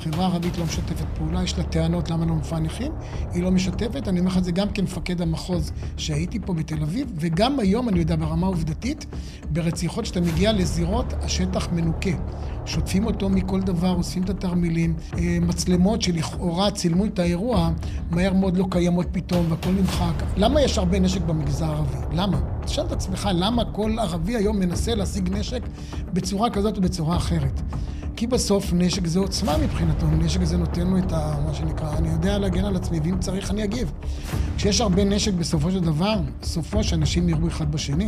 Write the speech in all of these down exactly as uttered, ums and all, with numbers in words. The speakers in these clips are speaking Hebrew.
חברה ערבית לא משתפת פעולה, יש לה טענות למה לא מפענחים, היא לא משתפת, אני אומר לך את זה גם כמפקד המחוז שהייתי פה בתל אביב, וגם היום אני יודע ברמה עובדתית, ברציחות שאתה מגיע לזירות, השטח מנוקה. שוטפים אותו מכל דבר, אוספים את התרמילים, מצלמות שלכאורה צילמו את האירוע, מהר מאוד לא קיימות פתאום והכל נמחק. למה יש הרבה נשק במגזר הערבי? למה? תשאל את עצמך, למה כל ערבי היום מנסה להשיג נשק בצורה כזאת ובצורה אחרת? כי בסוף נשק זה עוצמה מבחינתו, נשק זה נותן לו את ה, מה שנקרא, אני יודע להגן על עצמי, ואם צריך אני אגיב. כשיש הרבה נשק בסופו של דבר, סופו שאנשים יראו אחד בשני.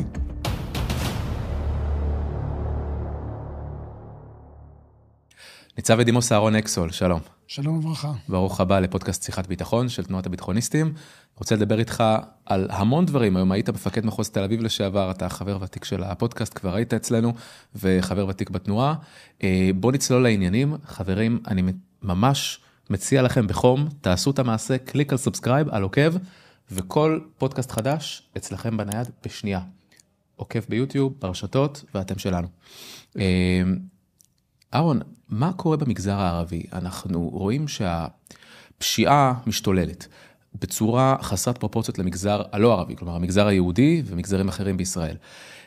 ניצב בדימוס אהרון אקסול, שלום. שלום וברכה. ברוך הבא לפודקאסט שיחת ביטחון של תנועת הביטחוניסטים. רוצה לדבר איתך על המון דברים. היום היית מפקד מחוז תל אביב לשעבר, אתה חבר ותיק של הפודקאסט, כבר היית אצלנו, וחבר ותיק בתנועה. בוא נצלול לעניינים. חברים, אני ממש מציע לכם בחום, תעשו את המעשה, קליק על סאבסקרייב, על עוקב, וכל פודקאסט חדש אצלכם בנייד בשנייה. עוקב ביוטיוב, ברשתות, ואתם שלנו. אהרון, מה קורה במגזר הערבי? אנחנו רואים שהפשיעה משתוללת בצורה חסרת פרופורציות למגזר הלא ערבי, כלומר המגזר היהודי ומגזרים אחרים בישראל.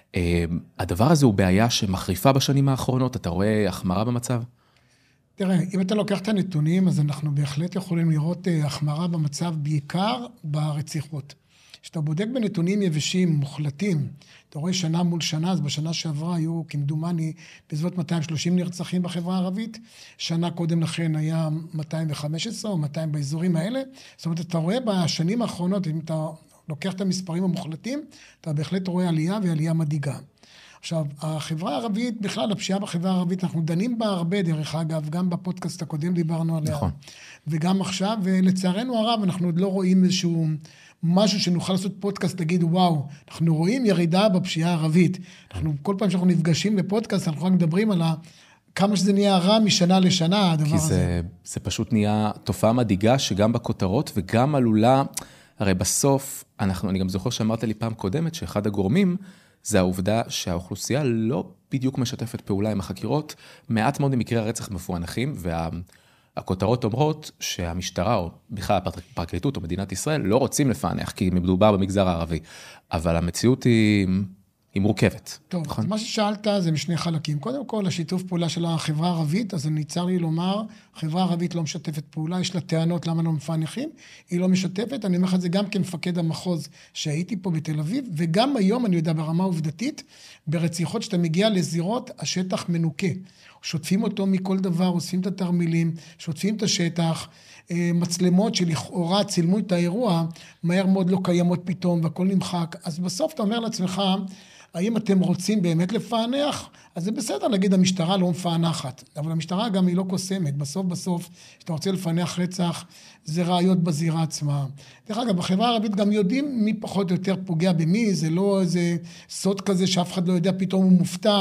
הדבר הזה הוא בעיה שמחריפה בשנים האחרונות, אתה רואה החמרה במצב? תראה, אם אתה לוקח את הנתונים, אז אנחנו בהחלט יכולים לראות החמרה במצב בעיקר ברציחות. כשאתה בודק בנתונים יבשים, מוחלטים, אתה רואה שנה מול שנה, אז בשנה שעברה היו כמדומני בסביבות מאתיים ושלושים נרצחים בחברה הערבית, שנה קודם לכן היה מאתיים וחמש עשרה או מאתיים באזורים האלה, זאת אומרת, אתה רואה בשנים האחרונות, אם אתה לוקח את המספרים המוחלטים, אתה בהחלט רואה עלייה ועלייה מדאיגה. עכשיו, החברה הערבית, בכלל הפשיעה בחברה הערבית, אנחנו דנים בה הרבה דרך אגב, גם בפודקאסט הקודם דיברנו עליה, נכון. וגם עכשיו, ולצערנו הרב, אנחנו עוד לא רואים איזשהו משהו שנוכל לעשות פודקאסט, תגיד, וואו, אנחנו רואים ירידה בפשיעה הערבית. אנחנו, כל פעם שאנחנו נפגשים בפודקאסט, אנחנו רק מדברים על כמה שזה נהיה רע משנה לשנה, הדבר כי זה, הזה. זה פשוט נהיה תופעה מדאיגה, שגם בכותרות וגם עלולה, הרי בסוף, אנחנו, אני גם זוכר שאמרת לי פעם קודמת, שאחד הגורמים, זה העובדה שהאוכלוסייה לא בדיוק משתפת פעולה עם החקירות, מעט מאוד ממקרי הרצח מפוענחים, וה... הכותרות אומרות שהמשטרה, או בכלל הפרקליטות או מדינת ישראל, לא רוצים לפענח, כי מדובר במגזר הערבי. אבל המציאות היא, היא מורכבת. טוב, נכון? מה ששאלת זה משני חלקים. קודם כל, השיתוף פעולה של החברה הערבית, אז אני צר לי לומר, החברה הערבית לא משתפת פעולה, יש לה טענות למה לא מפענחים, היא לא משתפת, אני אומר לך את זה גם כמפקד המחוז שהייתי פה בתל אביב, וגם היום אני יודע ברמה עובדתית, ברציחות שאתה מגיע לזירות, השטח מנוקה. שוטפים אותו מכל דבר, אוספים את התרמילים, שוטפים את השטח, מצלמות שלכאורה צילמו את האירוע, מהר מאוד לא קיימות פתאום והכל נמחק. אז בסוף אתה אומר לעצמך, האם אתם רוצים באמת לפענח? אז זה בסדר להגיד, המשטרה לא מפענחת, אבל המשטרה גם היא לא קוסמת. בסוף בסוף, כשאתה רוצה לפענח רצח, זה ראיות בזירה עצמה. דרך אגב, בחברה הערבית גם יודעים מי פחות או יותר פוגע במי, זה לא איזה סוד כזה שאף אחד לא יודע, פתאום הוא מופתע.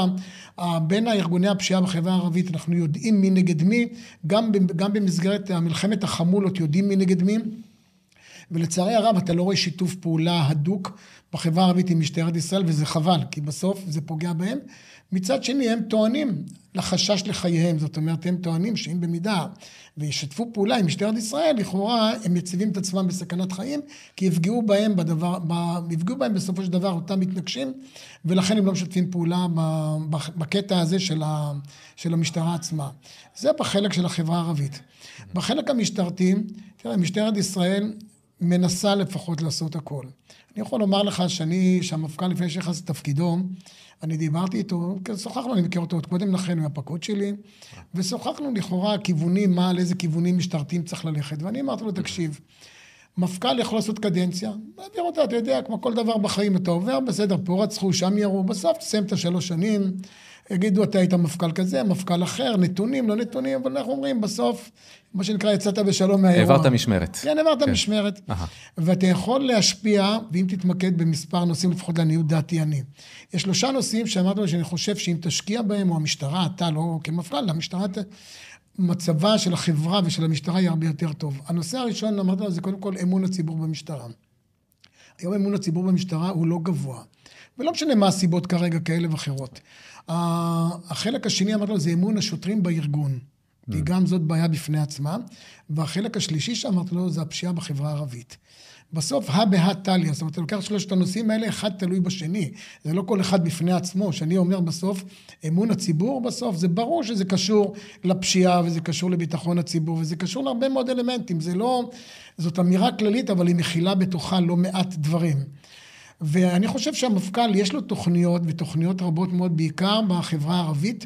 בין הארגוני הפשיעה בחברה הערבית, אנחנו יודעים מי נגד מי, גם, גם במסגרת מלחמת החמולות יודעים מי נגד מי, ולצערי הרב אתה לא רואה שיתוף פעולה הדוק בחברה הערבית עם משטרת ישראל, וזה חבל, כי בסוף זה פוגע בהם. מצד שני, הם טוענים לחשש לחייהם, זאת אומרת, הם טוענים שאם במידה וישתפו פעולה עם משטרת ישראל, לכאורה הם יציבים את עצמם בסכנת חיים, כי יפגעו בהם בדבר, יפגעו בהם בסופו של דבר אותם מתנגשים, ולכן הם לא משתפים פעולה בקטע הזה של, ה, של המשטרה עצמה. זה בחלק של החברה הערבית. בחלק המשטרתי, תראה, משטרת ישראל מנסה לפחות לעשות הכל. אני יכול לומר לך שאני, שהמפכ"ל לפני שנכנס לתפקידו, אני דיברתי איתו, שוחחנו, אני מכיר אותו עוד קודם לכן, מהפקוד שלי, ושוחחנו לכאורה כיוונים, מה, על איזה כיוונים משטרתיים צריך ללכת, ואני אמרתי לו, תקשיב, מפכ"ל יכול לעשות קדנציה, מעביר אותה, אתה יודע, כמו כל דבר בחיים, אתה עובר, בסדר, פה רצחו, שם ירו, בסוף תסיים את השלוש שנים, יגידו, אתה היית מפכ"ל כזה, מפכ"ל אחר, נתונים, לא נתונים, אבל אנחנו אומרים, בסוף, מה שנקרא, יצאת בשלום מהאירוע. העברת משמרת. כן, העברת כן. משמרת. Aha. ואתה יכול להשפיע, ואם תתמקד במספר נושאים, לפחות לעניות דעתי אני. יש שלושה נושאים שאמרתי לו שאני חושב שאם תשקיע בהם, או המשטרה, אתה לא כמפכ"ל, המשטרה, מצבה של החברה ושל המשטרה יהיה הרבה יותר טוב. הנושא הראשון, אמרתי לו, זה קודם כל אמון הציבור במשטרה. היום אמון הציבור במשטרה הוא לא גבוה. ולא משנה מה הסיבות כרגע כאלה ואחרות. החלק השני, אמרתי לו, זה אמון השוטרים בארגון. כי גם זאת בעיה בפני עצמה. והחלק השלישי שאמרתי לו, זה הפשיעה בחברה הערבית. בסוף, הא בהא תליא, זאת אומרת, אתה לוקח שלושת הנושאים האלה, אחד תלוי בשני. זה לא כל אחד בפני עצמו. שאני אומר בסוף, אמון הציבור בסוף, זה ברור שזה קשור לפשיעה, וזה קשור לביטחון הציבור, וזה קשור להרבה מאוד אלמנטים. זה לא, זאת אמירה כללית, אבל היא מכילה בתוכה לא מעט דברים. ואני חושב שהמפכ"ל יש לו תוכניות, ותוכניות רבות מאוד, בעיקר בחברה הערבית,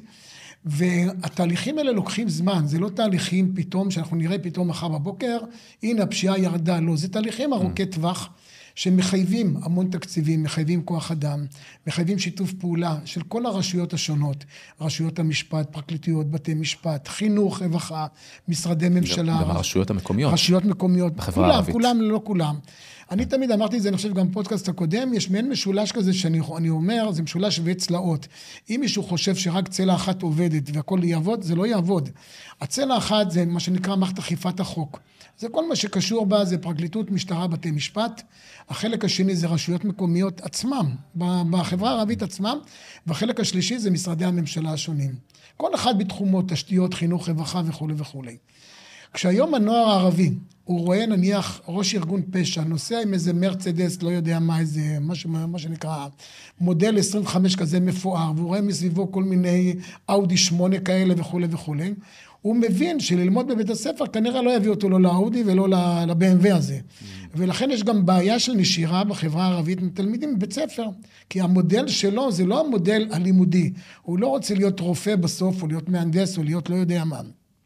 והתהליכים האלה לוקחים זמן, זה לא תהליכים פתאום, שאנחנו נראה פתאום מחר בבוקר, הנה הפשיעה ירדה, לא, זה תהליכים ארוכי טווח, שמחייבים המון תקציבים, מחייבים כוח אדם, מחייבים שיתוף פעולה של כל הרשויות השונות, רשויות המשפט, פרקליטויות, בתי משפט, חינוך, רווחה, משרדי ממשלה. גם הרשויות המקומיות. רשויות מקומיות. בחברה הערבית. כולם, כולם, לא כולם. אני תמיד אמרתי את זה, אני חושב גם פודקאסט הקודם, יש מעין משולש כזה שאני אני אומר, זה משולש שווה צלעות. אם מישהו חושב שרק צלע אחת עובדת והכל יעבוד, זה לא יעבוד. הצלע האחת זה מה שנקרא מערכת אכיפת החוק. זה כל מה שקשור בה, זה פרקליטות, משטרה, בתי משפט. החלק השני זה רשויות מקומיות עצמם, בחברה הערבית עצמם, והחלק השלישי זה משרדי הממשלה השונים. כל אחד בתחומו, תשתיות, חינוך, רווחה וכו' וכו'. כשהיום הנוער הערבי, הוא רואה נניח ראש ארגון פשע, נוסע עם איזה מרצדס, לא יודע מה, איזה, מה, ש, מה שנקרא, מודל עשרים וחמש כזה מפואר, והוא רואה מסביבו כל מיני אאודי שמונה כאלה וכו' וכו'. הוא מבין שללמוד בבית הספר כנראה לא יביא אותו לא לאאודי ולא ל-בי אם דאבליו הזה. ולכן יש גם בעיה של נשירה בחברה הערבית מתלמידים בבית ספר. כי המודל שלו זה לא המודל הלימודי. הוא לא רוצה להיות רופא בסוף, או להיות מהנדס, או להיות לא יודע מה.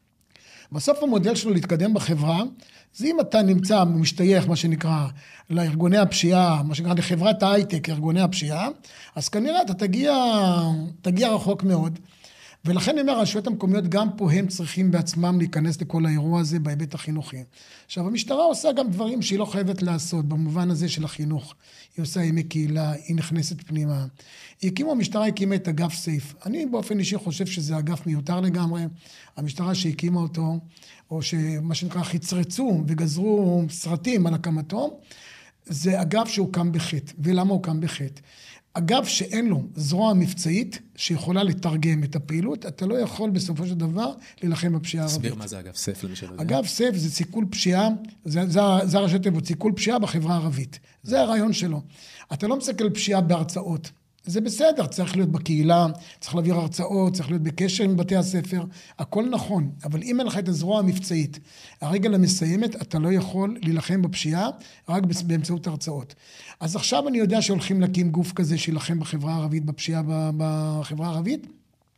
בסוף המודל שלו להתקדם בחברה, זה אם אתה נמצא, משתייך, מה שנקרא, לארגוני הפשיעה, מה שנקרא לחברת ההייטק, ארגוני הפשיעה, אז כנראה אתה תגיע, תגיע רחוק מאוד. ולכן אני אומר, הרשויות המקומיות גם פה הם צריכים בעצמם להיכנס לכל האירוע הזה בהיבט החינוכי. עכשיו, המשטרה עושה גם דברים שהיא לא חייבת לעשות, במובן הזה של החינוך. היא עושה ימי קהילה, היא נכנסת פנימה. היא הקימה, המשטרה הקימה את אגף סייף. אני באופן אישי חושב שזה אגף מיותר לגמרי. המשטרה שהקימה אותו, או שמה שנקרא חצרצו וגזרו סרטים על הקמתו, זה אגף שהוקם בחטא. ולמה הוקם בחטא? אגב שאין לו זרוע מבצעית שיכולה לתרגם את הפעילות, אתה לא יכול בסופו של דבר להילחם בפשיעה הערבית. תסביר מה זה אגב סייף למי שלא יודע. אגב סייף זה סיכול פשיעה, זה, זה, זה הראשי תיבות, סיכול פשיעה בחברה הערבית. זה הרעיון שלו. אתה לא מסתכל פשיעה בהרצאות. זה בסדר, צריך להיות בקהילה, צריך להעביר הרצאות, צריך להיות בקשר עם בתי הספר, הכל נכון, אבל אם אין לך את הזרוע המבצעית, הרגל המסיימת, אתה לא יכול להילחם בפשיעה, רק באמצעות הרצאות. אז עכשיו אני יודע שהולכים להקים גוף כזה, שילחם בחברה הערבית, בפשיעה בחברה הערבית,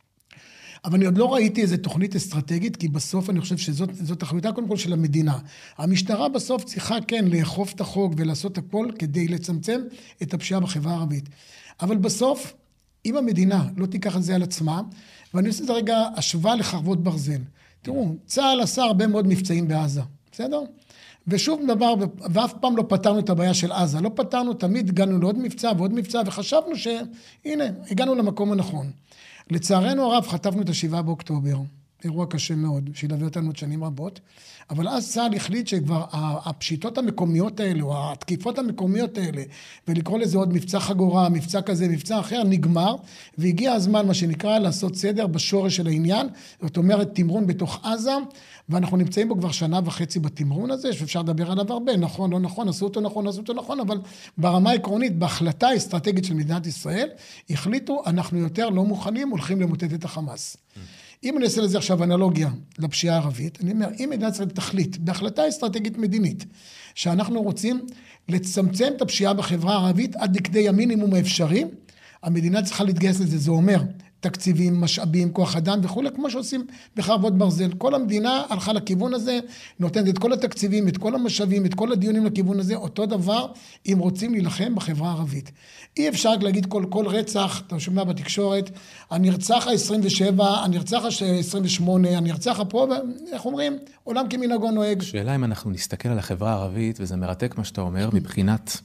אבל אני עוד לא ראיתי איזו תוכנית אסטרטגית, כי בסוף אני חושב שזאת זאת אחריותה קודם כל של המדינה. המשטרה בסוף צריכה כן לאכוף את החוק ולעשות הכל כדי לצמצם את הפשיעה בחברה הערבית. אבל בסוף, אם המדינה לא תיקח את זה על עצמה, ואני עושה את זה רגע השוואה לחרבות ברזל. תראו, צה"ל עשה הרבה מאוד מבצעים בעזה, בסדר? ושוב דבר, ואף פעם לא פתרנו את הבעיה של עזה. לא פתרנו, תמיד הגענו לעוד מבצע ועוד מבצע, וחשבנו שהנה, הגענו למקום הנכון. לצערנו הרב, חטפנו את השבעה באוקטובר. אירוע קשה מאוד, שילווה אותנו עוד שנים רבות. אבל אז צה"ל החליט שכבר הפשיטות המקומיות האלה, או התקיפות המקומיות האלה, ולקרוא לזה עוד מבצע חגורה, מבצע כזה, מבצע אחר, נגמר, והגיע הזמן, מה שנקרא, לעשות סדר בשורש של העניין, זאת אומרת, תמרון בתוך עזה, ואנחנו נמצאים בו כבר שנה וחצי בתמרון הזה, שאפשר לדבר עליו הרבה, נכון, לא נכון, עשו אותו נכון, עשו אותו נכון, אבל ברמה העקרונית, בהחלטה האסטרטגית של מדינת ישראל, החליטו, אנחנו יותר לא מוכנים, הולכים למוטט את החמאס. אם אני אעשה לזה עכשיו אנלוגיה לפשיעה הערבית, אני אומר, אם מדינת ישראל תחליט, בהחלטה אסטרטגית מדינית, שאנחנו רוצים לצמצם את הפשיעה בחברה הערבית עד לכדי המינימום האפשרי, המדינה צריכה להתגייס לזה, זה אומר תקציבים, משאבים, כוח אדם וכו', כמו שעושים בחרבות ברזל. כל המדינה הלכה לכיוון הזה, נותנת את כל התקציבים, את כל המשאבים, את כל הדיונים לכיוון הזה, אותו דבר אם רוצים להילחם בחברה הערבית. אי אפשר רק להגיד כל, כל רצח, אתה שומע בתקשורת, הנרצח ה-עשרים ושבע, הנרצח ה-עשרים ושמונה, הנרצח פה, איך אומרים? עולם כמנהגו נוהג. שאלה אם אנחנו נסתכל על החברה הערבית, וזה מרתק מה שאתה אומר, מבחינת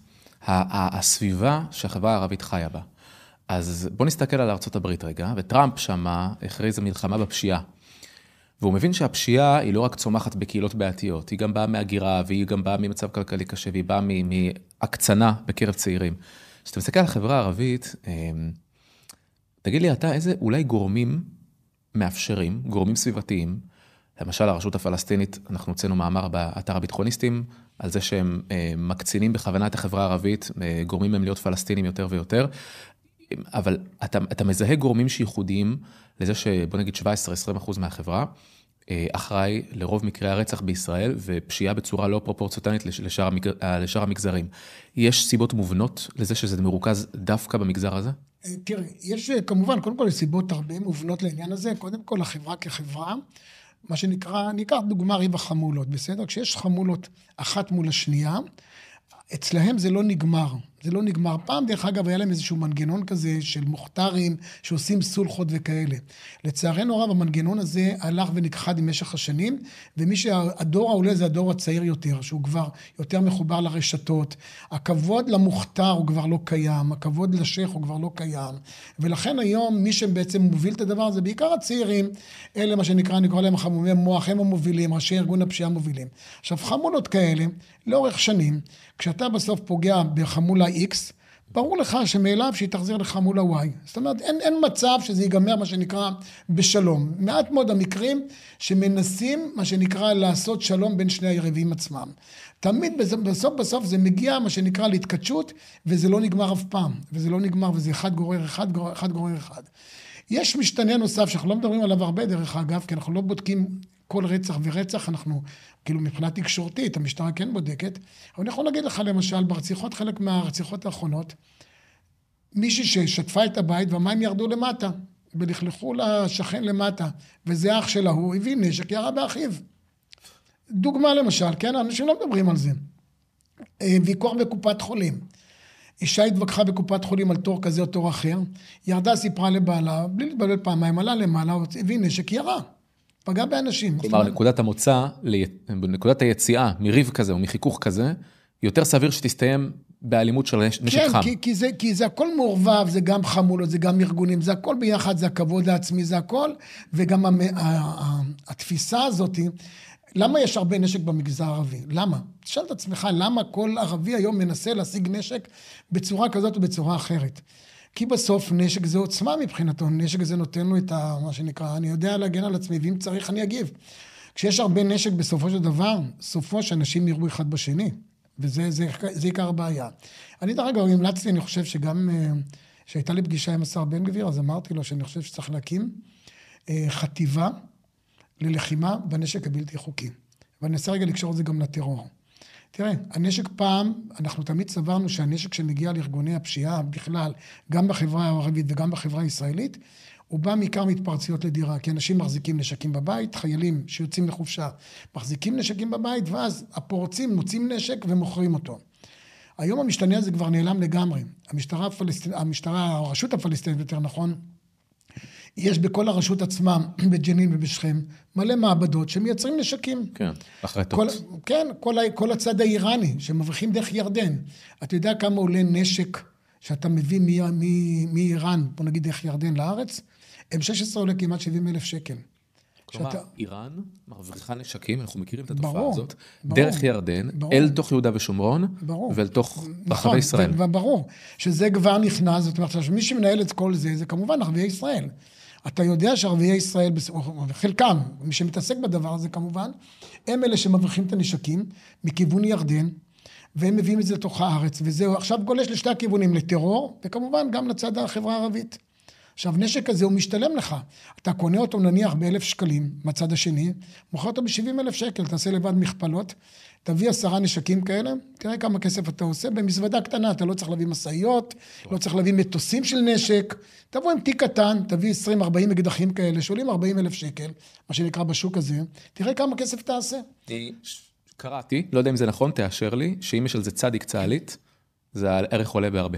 הסביבה שהחברה הערבית חיה בה. אז בוא נסתכל על ארצות הברית רגע, וטראמפ שמה הכריז המלחמה בפשיעה. והוא מבין שהפשיעה היא לא רק צומחת בקהילות בעתיות, היא גם באה מהגירה, והיא גם באה ממצב כלכלי קשה, והיא באה מהקצנה בקרב צעירים. כשאתה מסתכל על החברה הערבית, תגיד לי אתה איזה אולי גורמים מאפשרים, גורמים סביבתיים, למשל, הרשות הפלסטינית, אנחנו הוצאנו מאמר באתר הביטחוניסטים, על זה שהם מקצינים בכוונה את החברה הערבית, גורמים מהם להיות פלסטינים יותר ויותר, אבל אתה, אתה מזהה גורמים שייחודיים לזה שבוא נגיד שבע עשרה עד עשרים אחוז מהחברה, אחראי לרוב מקרי הרצח בישראל, ופשיעה בצורה לא פרופורציונלית לשאר, לשאר המגזרים. יש סיבות מובנות לזה שזה מרוכז דווקא במגזר הזה? תראה, יש כמובן, קודם כל, סיבות הרבה מובנות לעניין הזה. קודם כל, החברה כחברה, מה שנקרא, ניקח דוגמה ריב החמולות, בסדר? כשיש חמולות אחת מול השנייה, אצלהם זה לא נגמר. זה לא נגמר. פעם, דרך אגב, היה להם איזשהו מנגנון כזה של מוכתרים שעושים סולחות וכאלה. לצערנו הרב, המנגנון הזה הלך ונכחד במשך השנים, ומי שהדור העולה זה הדור הצעיר יותר, שהוא כבר יותר מחובר לרשתות. הכבוד למוכתר הוא כבר לא קיים, הכבוד לשייך הוא כבר לא קיים. ולכן היום מי שבעצם מוביל את הדבר הזה, בעיקר הצעירים, אלה מה שנקרא, נקרא להם חמומי מוח, הם המובילים, ראשי ארגון הפשיעה מובילים. עכשיו, חמולות כאלה, לאורך שנים, כשאתה בסוף פוגע בחמולה X, ברור לך שמאליו שהיא תחזיר לחמולה Y. זאת אומרת, אין, אין מצב שזה ייגמר מה שנקרא בשלום. מעט מאוד המקרים שמנסים מה שנקרא לעשות שלום בין שני היריבים עצמם. תמיד בסוף בסוף זה מגיע מה שנקרא להתקדשות, וזה לא נגמר אף פעם. וזה לא נגמר, וזה אחד גורר אחד, גורר, אחד גורר אחד. יש משתנה נוסף שאנחנו לא מדברים עליו הרבה דרך אגב, כי אנחנו לא בודקים כל רצח ורצח, אנחנו כאילו מבחינה תקשורתית, המשטרה כן בודקת, אבל אני יכול להגיד לך למשל, ברציחות, חלק מהרציחות האחרונות, מישהי ששטפה את הבית והמים ירדו למטה, ולכלכו לשכן למטה, וזה אח שלה, הוא הביא נשק, ירה באחיו. דוגמה למשל, כן, אנשים לא מדברים על זה. ויכוח בקופת חולים. אישה התווכחה בקופת חולים על תור כזה או תור אחר, ירדה סיפרה לבעלה, בלי להתבלבל פעמיים, עלה למעלה, הביא נשק, ירה. פגע באנשים. כלומר, נקודת המוצא, נקודת היציאה מריב כזה או מחיכוך כזה, יותר סביר שתסתיים באלימות של נשק כן, חם. כי, כי, זה, כי זה הכל מעורבב, זה גם חמולות, זה גם ארגונים, זה הכל ביחד, זה הכבוד העצמי, זה הכל, וגם המ, ה, ה, התפיסה הזאת, למה יש הרבה נשק במגזר הערבי? למה? תשאל את עצמך, למה כל ערבי היום מנסה להשיג נשק בצורה כזאת ובצורה אחרת? כי בסוף נשק זה עוצמה מבחינתו, נשק זה נותן לו את ה, מה שנקרא, אני יודע להגן על עצמי, ואם צריך אני אגיב. כשיש הרבה נשק בסופו של דבר, סופו שאנשים יראו אחד בשני, וזה זה, זה עיקר הבעיה. אני דרך אגב, המלצתי, אני חושב שגם, שהייתה לי פגישה עם השר בן גביר, אז אמרתי לו שאני חושב שצריך להקים חטיבה ללחימה בנשק הבלתי חוקי. ואני אנסה רגע לקשור את זה גם לטרור. תראה, הנשק פעם, אנחנו תמיד סברנו שהנשק שמגיע לארגוני הפשיעה בכלל, גם בחברה הערבית וגם בחברה הישראלית, הוא בא מעיקר מתפרציות לדירה, כי אנשים מחזיקים נשקים בבית, חיילים שיוצאים לחופשה, מחזיקים נשקים בבית, ואז הפורצים מוצאים נשק ומוכרים אותו. היום המשתנה הזה כבר נעלם לגמרי. המשטרה הפלסטינית, המשטרה, הרשות הפלסטינית יותר נכון, יש בכל הרשות עצמה, בג'נין ובשכם, מלא מעבדות שמייצרים נשקים. כן, אחרתות. כל, כן, כל, כל הצד האיראני, שמבריחים דרך ירדן. אתה יודע כמה עולה נשק שאתה מביא מאיראן, בוא נגיד דרך ירדן לארץ? אם שש עשרה עולה כמעט שבעים אלף שקל. כלומר, שאתה... איראן מבריחה נשקים, אנחנו מכירים את התופעה ברור, הזאת, ברור, דרך ירדן, ברור. אל תוך יהודה ושומרון, ברור. ואל תוך רחבי נכון, ישראל. וברור, שזה כבר נכנס, זאת אומרת, מי שמנהל את כל זה, זה כמובן ערביי ישראל. אתה יודע שערביי ישראל, חלקם, מי שמתעסק בדבר הזה כמובן, הם אלה שמבריחים את הנשקים מכיוון ירדן, והם מביאים את זה לתוך הארץ, וזהו עכשיו גולש לשתי הכיוונים, לטרור, וכמובן גם לצד החברה הערבית. עכשיו, נשק הזה הוא משתלם לך. אתה קונה אותו נניח באלף שקלים, מצד השני, מוכר אותו ב-שבעים אלף שקל, תעשה לבד מכפלות, תביא עשרה נשקים כאלה, תראה כמה כסף אתה עושה, במזוודה קטנה, אתה לא צריך להביא מסעיות, לא צריך להביא מטוסים של נשק, תבוא עם תיק קטן, תביא עשרים ארבעים אקדחים כאלה, שעולים ארבעים אלף שקל, מה שנקרא בשוק הזה, תראה כמה כסף תעשה. קראתי, לא יודע אם זה נכון, תאשר לי, שאם יש על זה צדיק צהלית, זה הערך עולה בהרבה.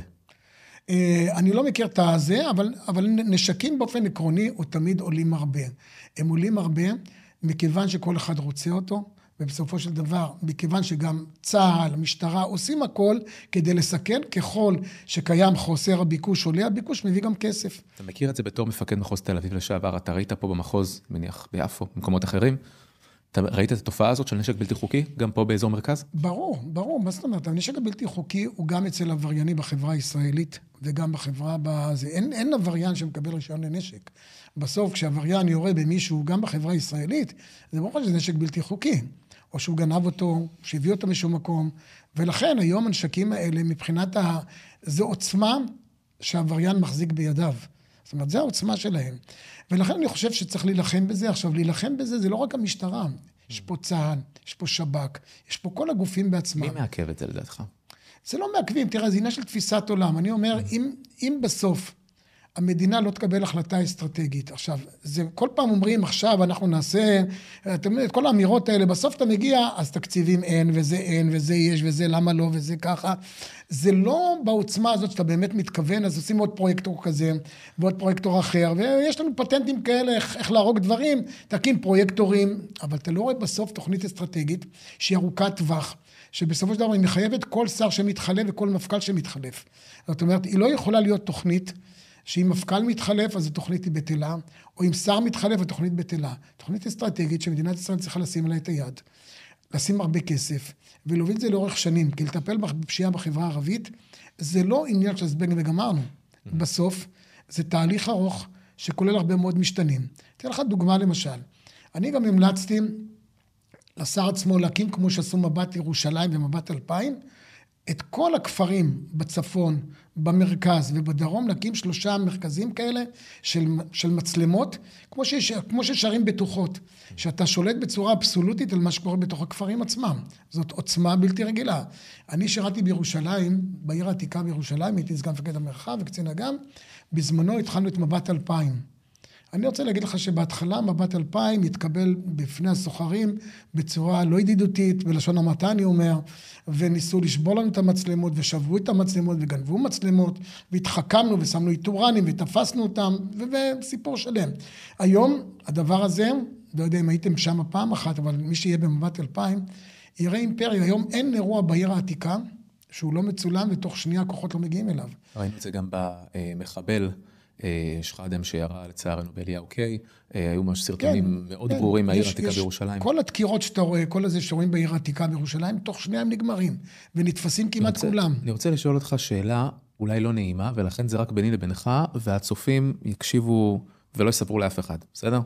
אני לא מכיר את הזה, אבל, אבל נשקים באופן עקרוני, הוא תמיד עולים הרבה. הם עולים הרבה, מכיוון שכל אחד רוצה אותו, ובסופו של דבר, מכיוון שגם צה"ל, משטרה, עושים הכל כדי לסכן, ככל שקיים חוסר הביקוש, עולה הביקוש, מביא גם כסף. אתה מכיר את זה בתור מפקד מחוז תל אביב לשעבר, אתה ראית פה במחוז, מניח ביפו, במקומות אחרים, אתה ראית את התופעה הזאת של נשק בלתי חוקי, גם פה באזור מרכז? ברור, ברור, מה זאת אומרת? הנשק הבלתי חוקי הוא גם אצל עבריינים בחברה הישראלית, וגם בחברה בזה. אין, אין עבריין שמקבל רישיון לנשק. בסוף, כשעבריין יורה במישהו, גם בחברה הישראלית, זה ברור שזה נשק בלתי חוקי. או שהוא גנב אותו, שהביא אותו משום מקום. ולכן, היום הנשקים האלה, מבחינת ה... זו עוצמה שהעבריין מחזיק בידיו. זאת אומרת, זו העוצמה שלהם. ולכן אני חושב שצריך להילחם בזה. עכשיו, להילחם בזה זה לא רק המשטרה. יש פה צה"ל, יש פה שב"כ, יש פה כל הגופים בעצמם. מי מעכב את זה לדעתך? זה לא מעכבים, תראה, זה עניין של תפיסת עולם. אני אומר, אם, אם בסוף המדינה לא תקבל החלטה אסטרטגית, עכשיו, זה כל פעם אומרים, עכשיו אנחנו נעשה, אתם יודעים, את כל האמירות האלה, בסוף אתה מגיע, אז תקציבים אין, וזה אין, וזה יש, וזה למה לא, וזה ככה. זה לא בעוצמה הזאת שאתה באמת מתכוון, אז עושים עוד פרויקטור כזה, ועוד פרויקטור אחר, ויש לנו פטנטים כאלה, איך, איך להרוג דברים, תקים פרויקטורים, אבל אתה לא רואה בסוף תוכנית אסטרטגית, שהיא ארוכת טווח, שבסופו של דבר היא מחייבת כל שר שמתחלף וכל מפכ"ל שמתחלף. זאת אומרת, היא לא יכולה להיות תוכנית, שאם מפכ"ל מתחלף, אז התוכנית היא בטלה, או אם שר מתחלף, התוכנית בטלה. תוכנית אסטרטגית שמדינת ישראל צריכה לשים עליה את היד, לשים הרבה כסף, ולהוביל את זה לאורך שנים, כי לטפל בפשיעה בחברה הערבית, זה לא עניין של זבנג וגמרנו. בסוף, זה תהליך ארוך, שכולל הרבה מאוד משתנים. אתן לך דוגמה למשל. אני גם המלצתי לשר עצמו להקים, כמו שעשו מבט ירושלים ומבט אלפיים, את כל הכפרים בצפון, במרכז ובדרום, להקים שלושה מרכזים כאלה של, של מצלמות, כמו, שיש, כמו שיש ערים בטוחות, שאתה שולט בצורה אבסולוטית על מה שקורה בתוך הכפרים עצמם. זאת עוצמה בלתי רגילה. אני שירתי בירושלים, בעיר העתיקה בירושלים, הייתי סגן מפקד המרחב וקצין אג"ם, בזמנו התחלנו את מבט אלפיים. אני רוצה להגיד לך שבהתחלה מבט אלפיים התקבל בפני הסוחרים בצורה לא ידידותית, בלשון המעטה אני אומר, וניסו לשבור לנו את המצלמות ושברו את המצלמות וגנבו מצלמות, והתחכמנו ושמנו איתורנים ותפסנו אותם, וסיפור שלם. היום הדבר הזה, לא יודע אם הייתם שם פעם אחת, אבל מי שיהיה במבט אלפיים, יראה אימפריה. היום אין אירוע בעיר העתיקה שהוא לא מצולם ותוך שנייה הכוחות לא מגיעים אליו. ראינו את זה גם במחבל. שחאדם שירה לצערנו באליהו קיי, היו ממש סרטונים מאוד ברורים מהעיר העתיקה בירושלים. כל הדקירות שאתה רואה, כל הזה שרואים בעיר העתיקה בירושלים, תוך שנייה הם נגמרים, ונתפסים כמעט כולם. אני רוצה לשאול אותך שאלה אולי לא נעימה, ולכן זה רק ביני לבינך, והצופים יקשיבו ולא יספרו לאף אחד, בסדר?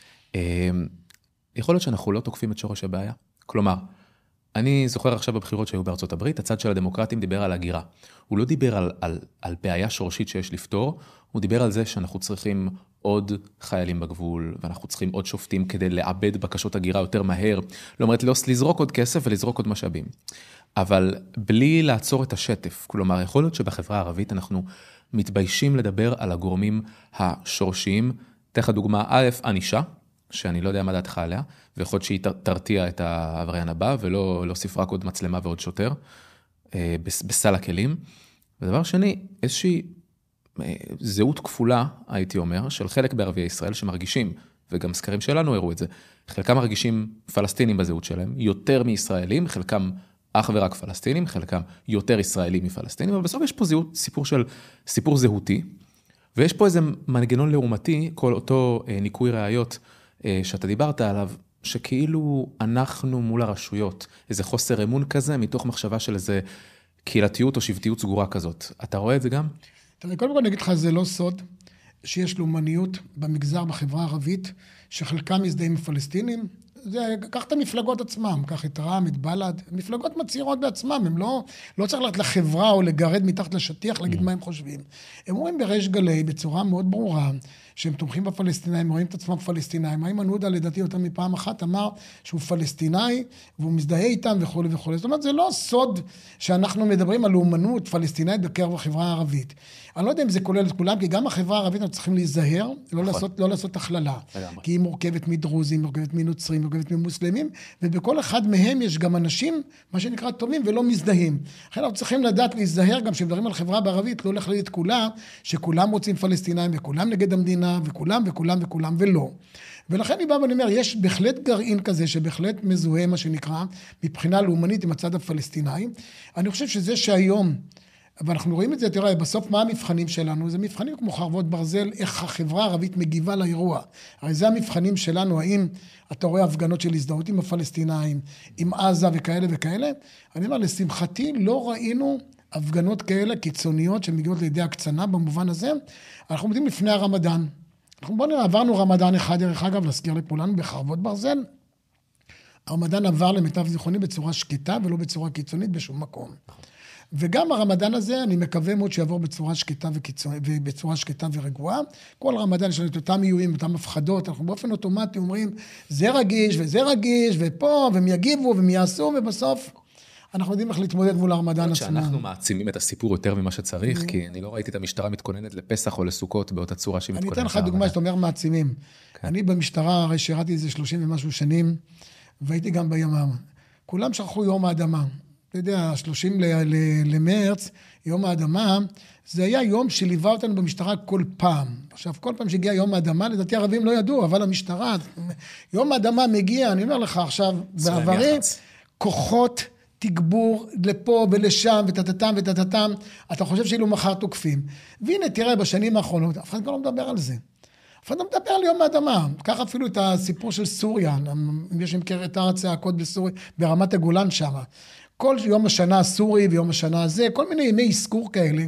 יכול להיות שאנחנו לא תוקפים את שורש הבעיה. כלומר, אני זוכר עכשיו בבחירות שהיו בארצות הברית, הצד של הדמוקרטים דיבר על הגירה. הוא לא דיבר על, על, על בעיה שורשית שיש לפתור, הוא דיבר על זה שאנחנו צריכים עוד חיילים בגבול, ואנחנו צריכים עוד שופטים כדי לאבד בקשות הגירה יותר מהר. לא אומרת, לא לזרוק עוד כסף ולזרוק עוד משאבים. אבל בלי לעצור את השטף, כלומר, יכול להיות שבחברה הערבית אנחנו מתביישים לדבר על הגורמים השורשיים. תכף דוגמה, א', ענישה, שאני לא יודע מה דעתך עליה, ויכול להיות שהיא תרתיע את העבריין הבא, ולא להוסיף רק עוד מצלמה ועוד שוטר, בסל הכלים. ודבר שני, איזושהי זהות כפולה, הייתי אומר, של חלק בערביי ישראל שמרגישים, וגם סקרים שלנו הראו את זה, חלקם מרגישים פלסטינים בזהות שלהם, יותר מישראלים, חלקם אך ורק פלסטינים, חלקם יותר ישראלים מפלסטינים, אבל בסוף יש פה זהות, סיפור של, סיפור זהותי, ויש פה איזה מנגנון לעומתי, כל אותו ניקוי ראיות, שאתה דיברת עליו, שכאילו אנחנו מול הרשויות, איזה חוסר אמון כזה, מתוך מחשבה של איזה קהילתיות או שבטיות סגורה כזאת. אתה רואה את זה גם? תראה, קודם כל אני אגיד לך, זה לא סוד, שיש לאומניות במגזר, בחברה הערבית, שחלקם מזדהים עם פלסטינים. זה, קח את המפלגות עצמם, קח את רע"מ, את בל"ד, מפלגות מצהירות בעצמם, הם לא, לא צריך ללכת לחברה או לגרד מתחת לשטיח, להגיד מה הם חושבים. הם רואים בריש גלי, בצורה מאוד ברורה, שהם תומכים בפלסטינאים, רואים את עצמם פלסטינאים. איימן עודה, לדעתי, יותר מפעם אחת, אמר שהוא פלסטינאי, והוא מזדהה איתם וכו' וכו'. זאת אומרת, זה לא סוד שאנחנו מדברים על לאומנות פלסטינאית בקרב החברה הערבית. אני לא יודע אם זה כולל את כולם, כי גם החברה הערבית אנחנו צריכים להיזהר, לא לעשות, לא לעשות הכללה. כי היא מורכבת מדרוזים, מורכבת מנוצרים, מורכבת ממוסלמים, ובכל אחד מהם יש גם אנשים, מה שנקרא טובים ולא מזדהים. לכן אנחנו צריכים לדעת להיזהר גם שמדברים על חברה בערבית, לא להכליל את כולה, שכולם רוצים פלסטינאים וכולם נגד המדינה, וכולם וכולם וכולם ולא. ולכן אני בא ואני אומר, יש בהחלט גרעין כזה, שבהחלט מזוהה מה שנקרא, מבחינה לאומנית עם הצד הפלסטיני. אני חושב שזה שהיום ואנחנו רואים את זה, תראה, בסוף מה המבחנים שלנו? זה מבחנים כמו חרבות ברזל, איך החברה הערבית מגיבה לאירוע. הרי זה המבחנים שלנו, האם אתה רואה הפגנות של הזדהות עם הפלסטינאים, עם עזה וכאלה וכאלה. אני אומר, לשמחתי לא ראינו הפגנות כאלה קיצוניות שמגיעות לידי הקצנה במובן הזה. אנחנו עומדים לפני הרמדאן. אנחנו בוא נראה, עברנו רמדאן אחד, דרך אגב, להזכיר לכולנו בחרבות ברזל. הרמדאן עבר למיטב זיכרוני בצורה שקטה ולא בצורה קיצונית בשום מקום. וגם הרמדאן הזה, אני מקווה מאוד שיעבור בצורה שקטה וקיצונית, ובצורה שקטה ורגועה. כל רמדאן יש לנו את אותם איומים, אותם הפחדות, אנחנו באופן אוטומטי אומרים, זה רגיש וזה רגיש, ופה, והם יגיבו והם יעשו, ובסוף אנחנו יודעים איך להתמודד מול הרמדאן עצמו. שאנחנו מעצימים את הסיפור יותר ממה שצריך, כי אני לא ראיתי את המשטרה מתכוננת לפסח או לסוכות באותה צורה שהיא מתכוננת. אני אתן לך דוגמה שאתה אומר מעצימים. אני במשטרה, הרי שירתי איזה שלושים ומשהו שנים, והייתי גם בימ"מ. כולם שכחו יום האדמה. אתה יודע, שלושים למרץ, יום האדמה, זה היה יום שליווה אותנו במשטרה כל פעם. עכשיו, כל פעם שהגיע יום האדמה, לדעתי ערבים לא ידעו, אבל המשטרה, יום האדמה מגיע, אני אומר לך עכשיו, בעברי, כוחות תגבור לפה ולשם, ותתתם ותתתם, אתה חושב שאילו מחר תוקפים. והנה, תראה, בשנים האחרונות, אף אחד לא מדבר על זה. אף אחד לא מדבר על יום האדמה. קח אפילו את הסיפור של סוריה, אם יש מכיר את הארץ הצעקות בסוריה, ברמת הגולן שם. כל יום השנה הסורי ויום השנה הזה, כל מיני ימי עסקור כאלה,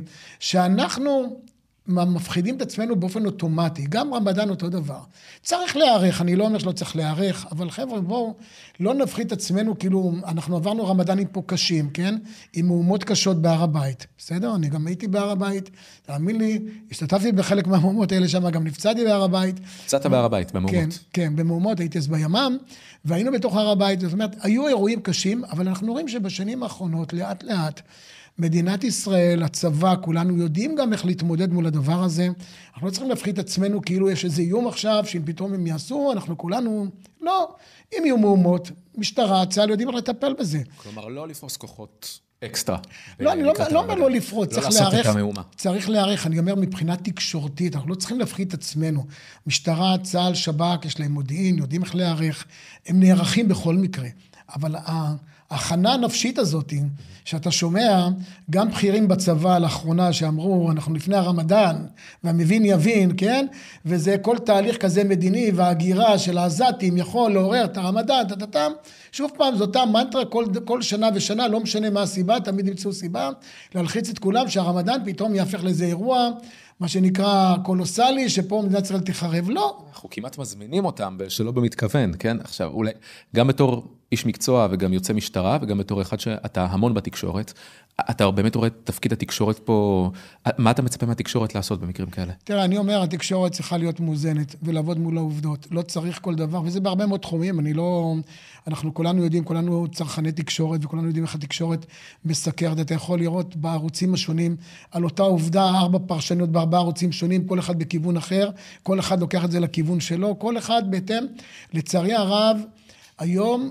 שאנחנו מפחידים את עצמנו באופן אוטומטי, גם רמדאן אותו דבר. צריך להיערך, אני לא אומר שלא צריך להיערך, אבל חבר'ה, בואו, לא נפחיד את עצמנו, כאילו, אנחנו עברנו רמדאנים פה קשים, כן? עם מהומות קשות בהר הבית, בסדר? אני גם הייתי בהר הבית, תאמין לי, השתתפתי בחלק מהמהומות האלה שם, גם נפצעתי בהר הבית. נפצעת בהר הבית, במהומות. כן, כן, במהומות, הייתי אז בימ"מ, והיינו בתוך הר הבית, זאת אומרת, היו אירועים קשים, אבל אנחנו רואים שבשנים האחרונות, לאט לאט, מדינת ישראל, הצבא, כולנו יודעים גם איך להתמודד מול הדבר הזה. אנחנו לא צריכים להפחיד את עצמנו כאילו יש איזה איום עכשיו, שאם פתאום הם יעשו, אנחנו כולנו, לא, אם יהיו מהומות, משטרה, צה"ל יודעים איך לטפל בזה. כלומר, לא לפרוס כוחות אקסטרה. לא, אני לא אומר לא לפרוס, צריך להיערך. צריך להיערך, אני אומר מבחינה תקשורתית, אנחנו לא צריכים להפחיד את עצמנו. משטרה, צה"ל, שב"כ, יש להם מודיעין, יודעים איך להיערך, הם נערכים בכל מקרה. אבל ההכנה הנפשית הזאת, שאתה שומע, גם בכירים בצבא לאחרונה שאמרו, אנחנו לפני הרמדאן, והמבין יבין, כן? וזה כל תהליך כזה מדיני, וההגירה של העזתים יכול לעורר את הרמדאן, תתתם. שוב פעם, זאת אותה מנטרה, כל, כל שנה ושנה, לא משנה מה הסיבה, תמיד ימצאו סיבה, להלחיץ את כולם, שהרמדאן פתאום יהפך לאיזה אירוע, מה שנקרא קולוסלי, שפה מדינת ישראל תחרב. לא. אנחנו כמעט מזמינים אותם, שלא במתכוון, כן? עכשיו, אולי, גם בתור איש מקצוע וגם יוצא משטרה, וגם בתור אחד שאתה המון בתקשורת, אתה באמת רואה את תפקיד התקשורת פה, מה אתה מצפה מהתקשורת לעשות במקרים כאלה? תראה, אני אומר, התקשורת צריכה להיות מאוזנת, ולעבוד מול העובדות. לא צריך כל דבר, וזה בהרבה מאוד תחומים, אני לא, אנחנו כולנו יודעים, כולנו צרכני תקשורת, וכולנו יודעים איך התקשורת מסקרת. אתה יכול לראות בערוצים השונים, על אותה עובדה, ארבע פרשנות בארבעה ערוצים שונים, כל אחד בכיוון אחר, כל אחד לוקח את זה לכיוון שלו, כל אחד בהתאם. לצערי הרב, היום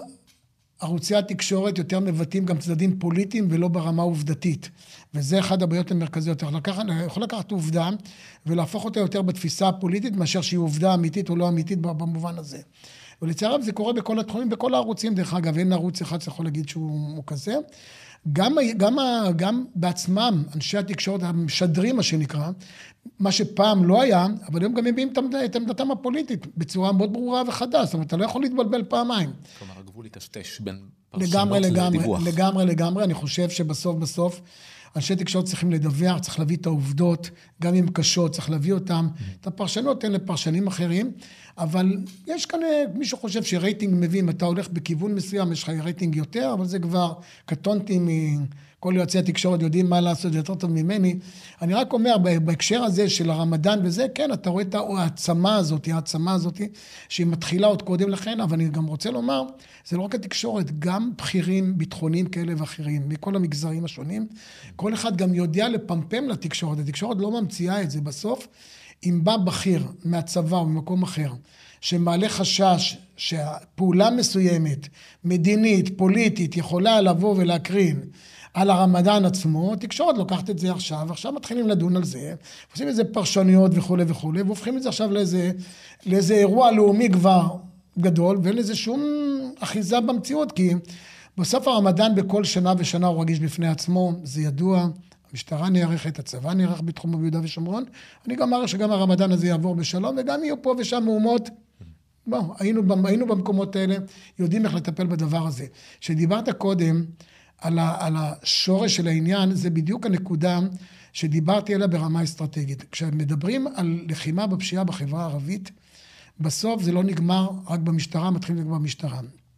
ערוצי התקשורת יותר מבטאים גם צדדים פוליטיים ולא ברמה עובדתית. וזה אחד הבעיות המרכזיות. אני יכול לקחת עובדה ולהפוך אותה יותר בתפיסה הפוליטית, מאשר שהיא עובדה אמיתית או לא אמיתית במובן הזה. ולצערם זה קורה בכל התחומים, בכל הערוצים, דרך אגב, אין ערוץ אחד שיכול להגיד שהוא כזה. גם, גם, גם בעצמם, אנשי התקשורת המשדרים, מה שנקרא, מה שפעם לא היה, אבל הם גם מביאים את עמדתם הפוליטית, בצורה מאוד ברורה וחדה, זאת אומרת, אתה לא יכול להתבלבל פעמיים. כלומר, הגבול יטשטש בין פרשנות לדיווח. לגמרי, לגמרי, אני חושב שבסוף, בסוף, אנשי תקשורת צריכים לדווח, צריך להביא את העובדות, גם אם קשות, צריך להביא אותם. את הפרשנות, אין לפרשנים אחרים, אבל יש כאן, מישהו חושב שרייטינג מביא, אם אתה הולך בכיוון מסוים, יש לך רייטינג יותר, אבל זה כבר קטונתי מכל יועצי התקשורת, יודעים מה לעשות, זה יותר טוב ממני. אני רק אומר, בהקשר הזה של הרמדאן וזה, כן, אתה רואה את העצמה הזאת, העצמה הזאת, שהיא מתחילה עוד קודם לכן, אבל אני גם רוצה לומר, זה לא רק התקשורת, גם בכירים ביטחוניים כאלה ואחרים, מכל המגזרים השונים, כל אחד גם יודע לפמפם לתקשורת, התקשורת לא ממציאה את זה בסוף, אם בא בכיר מהצבא או ממקום אחר, שמעלה חשש שהפעולה מסוימת, מדינית, פוליטית, יכולה לבוא ולהקרין על הרמדאן עצמו, תקשורת לוקחת את זה עכשיו, עכשיו מתחילים לדון על זה, עושים איזה פרשנויות וכו' וכו', והופכים את זה עכשיו לאיזה, לאיזה אירוע לאומי כבר גדול, ואין לזה שום אחיזה במציאות, כי בסוף הרמדאן בכל שנה ושנה הוא רגיש בפני עצמו, זה ידוע, המשטרה נערכת, הצבא נערך בתחום ביהודה ושומרון, אני גם מעריך שגם הרמדאן הזה יעבור בשלום, וגם יהיו פה ושם מהומות. בוא, היינו, היינו במקומות האלה, יודעים איך לטפל בדבר הזה. שדיברת קודם על, ה, על השורש של העניין, זה בדיוק הנקודה שדיברתי עליה ברמה אסטרטגית. כשמדברים על לחימה בפשיעה בחברה הערבית, בסוף זה לא נגמר רק במשטרה, מתחיל לגמר במשטרה.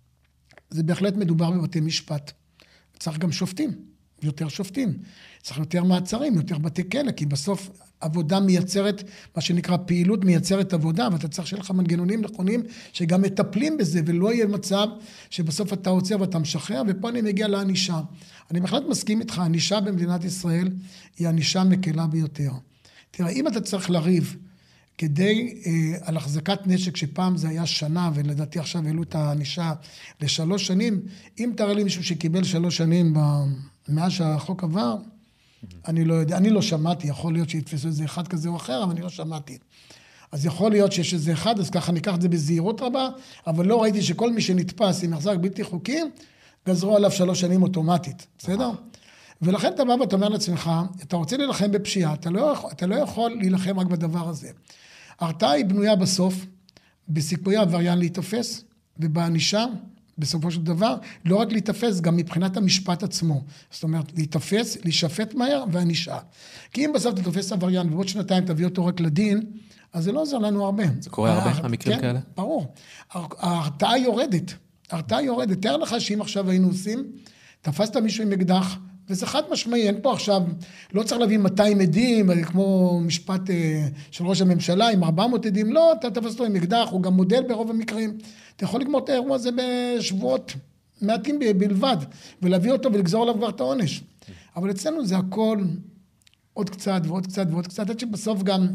זה בהחלט מדובר בבתי משפט. צריך גם שופטים, יותר שופטים. צריך יותר מעצרים, יותר בתי כלא, כי בסוף עבודה מייצרת, מה שנקרא פעילות מייצרת עבודה, ואתה צריך שיהיה לך מנגנונים נכונים שגם מטפלים בזה, ולא יהיה מצב שבסוף אתה עוצר ואתה משחרר, ופה אני מגיע לענישה. אני בהחלט מסכים איתך, הענישה במדינת ישראל היא ענישה מקלה ביותר. תראה, אם אתה צריך לריב כדי אה, על החזקת נשק שפעם זה היה שנה, ולדעתי עכשיו העלו את הענישה לשלוש שנים, אם תראה לי מישהו שקיבל שלוש שנים מאז שהחוק עבר, אני לא יודע, אני לא שמעתי, יכול להיות שיתפסו איזה אחד כזה או אחר, אבל אני לא שמעתי. אז יכול להיות שיש איזה אחד, אז ככה ניקח את זה בזהירות רבה, אבל לא ראיתי שכל מי שנתפס עם החזק בלתי חוקי, גזרו עליו שלוש שנים אוטומטית, בסדר? ולכן אתה בא ואתה אומר לעצמך, אתה רוצה להילחם בפשיעה, אתה לא, אתה לא יכול להילחם רק בדבר הזה. ההרתעה היא בנויה בסוף, בסיכויי העבריין להתאפס, ובענישה, בסופו של דבר, לא רק להתאפס, גם מבחינת המשפט עצמו. זאת אומרת, להתאפס, להישפט מהר והענישה. כי אם בסוף אתה תופס עבריין, ועוד שנתיים תביא אותו רק לדין, אז זה לא עוזר לנו הרבה. זה קורה הרבה, המקרים כאלה? כן, ברור. ההרתעה יורדת. ההרתעה יורדת. תאר לך שאם עכשיו היינו עושים, תפסת מישהו עם אקדח, וזה חד משמעי, אין פה עכשיו, לא צריך להביא מאתיים עדים, כמו משפט של ראש הממשלה, עם ארבע מאות עדים, לא, אתה תפס אותו עם אקדח, הוא גם מודל ברוב המקרים. אתה יכול לגמור את האירוע הזה בשבועות מעטים בלבד, ולהביא אותו ולגזור עליו כבר את העונש. אבל אצלנו זה הכל עוד קצת ועוד קצת ועוד קצת, עד שבסוף גם,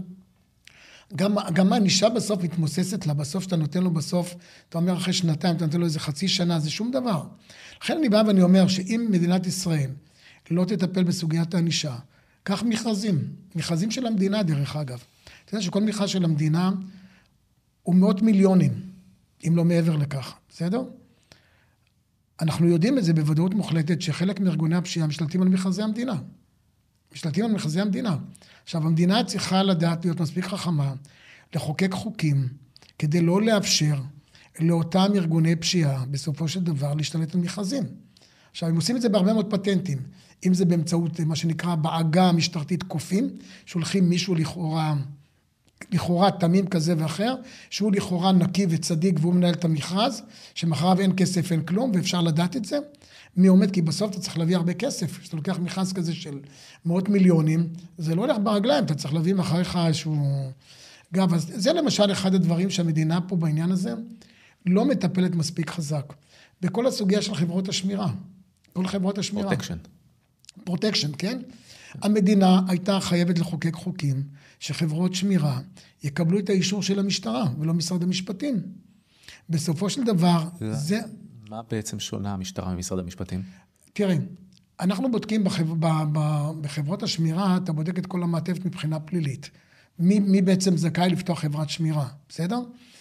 גם, גם הענישה בסוף מתמוססת לה, בסוף שאתה נותן לו בסוף, אתה אומר אחרי שנתיים, אתה נותן לו איזה חצי שנה, זה שום דבר. לכן אני בא ואני אומר שאם מדינת ישראל לא תטפל בסוגיית הענישה, כך מכרזים, מכרזים של המדינה דרך אגב. אתה יודע שכל מכרז של המדינה הוא מאות מיליונים, אם לא מעבר לכך, בסדר? אנחנו יודעים את זה בוודאות מוחלטת, שחלק מארגוני הפשיעה משתלטים על מכרזי המדינה. משתלטים על מכרזי המדינה. עכשיו, המדינה צריכה לדעת להיות מספיק חכמה, לחוקק חוקים, כדי לא לאפשר לאותם ארגוני פשיעה, בסופו של דבר, להשתלט על מכרזים. עכשיו, הם עושים את זה בהרבה מאוד פטנטים. אם זה באמצעות מה שנקרא בעגה המשטרתית קופים, שולחים מישהו לכאורה, לכאורה תמים כזה ואחר, שהוא לכאורה נקי וצדיק והוא מנהל את המכרז, שמחריו אין כסף, אין כלום, ואפשר לדעת את זה. מי עומד? כי בסוף אתה צריך להביא הרבה כסף. כשאתה לוקח מכרז כזה של מאות מיליונים, זה לא הולך ברגליים, אתה צריך להביא מאחריך איזשהו גב. אז זה למשל אחד הדברים שהמדינה פה בעניין הזה לא מטפלת מספיק חזק. בכל הסוגיה של חברות השמירה. כל חברות השמירה. פרוטקשן. פרוטקשן, כן? המדינה הייתה חייבת לחוקק חוקים שחברות שמירה יקבלו את האישור של המשטרה ולא משרד המשפטים. בסופו של דבר, זה... מה בעצם שונה המשטרה ממשרד המשפטים? תראה, אנחנו בודקים בחבר... בחברות השמירה, אתה בודק את כל המעטפת מבחינה פלילית. מי, מי בעצם זכאי לפתוח חברת שמירה, בסדר?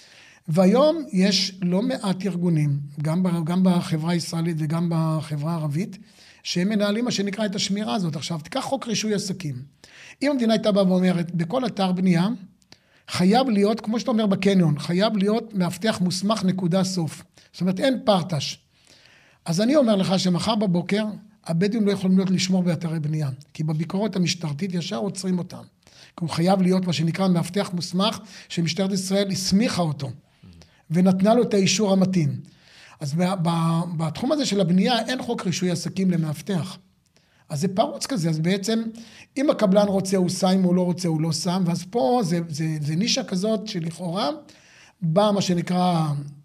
והיום יש לא מעט ארגונים, גם, גם בחברה הישראלית וגם בחברה הערבית, שהם מנהלים מה שנקרא את השמירה הזאת. עכשיו, תיקח חוק רישוי עסקים. אם המדינה הייתה באה ואומרת, בכל אתר בנייה, חייב להיות, כמו שאתה אומר בקניון, חייב להיות מאבטח מוסמך נקודה סוף. זאת אומרת, אין פרטש. אז אני אומר לך שמחר בבוקר, הבדואים לא יכולים להיות לשמור באתרי בנייה, כי בביקורת המשטרתית ישר עוצרים אותם. כי הוא חייב להיות מה שנקרא מאבטח מוסמך, שמשטרת ישראל הסמיכה אותו, ונתנה לו את האישור המתאים. אז בתחום הזה של הבנייה אין חוק רישוי עסקים למאבטח. אז זה פרוץ כזה, אז בעצם אם הקבלן רוצה הוא שם, אם הוא לא רוצה הוא לא שם, ואז פה זה, זה, זה נישה כזאת שלכאורה, בא מה שנקרא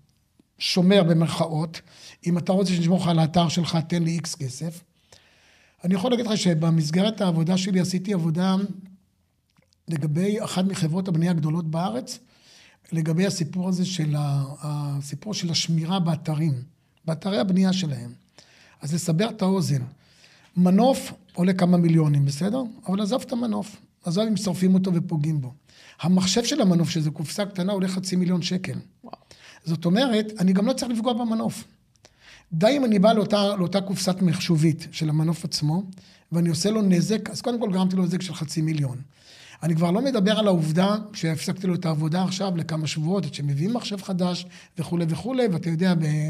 שומר במרכאות, אם אתה רוצה שנשמור לך על האתר שלך, תן לי איקס כסף. אני יכול להגיד לך שבמסגרת העבודה שלי עשיתי עבודה לגבי אחת מחברות הבנייה הגדולות בארץ, לגבי הסיפור הזה של הסיפור של השמירה באתרים, באתרי הבנייה שלהם. אז לסבר את האוזן, מנוף עולה כמה מיליונים, בסדר? אבל עזוב את המנוף, עזוב אם שורפים אותו ופוגעים בו. המחשב של המנוף, שזה קופסה קטנה, עולה חצי מיליון שקל. וואו. זאת אומרת, אני גם לא צריך לפגוע במנוף. די אם אני בא לאותה, לאותה קופסת מחשובית של המנוף עצמו, ואני עושה לו נזק, אז קודם כל גרמתי לו נזק של חצי מיליון. אני כבר לא מדבר על העובדה שהפסקתי לו את העבודה עכשיו לכמה שבועות, עד שמביאים מחשב חדש וכו' וכו', ואתה יודע,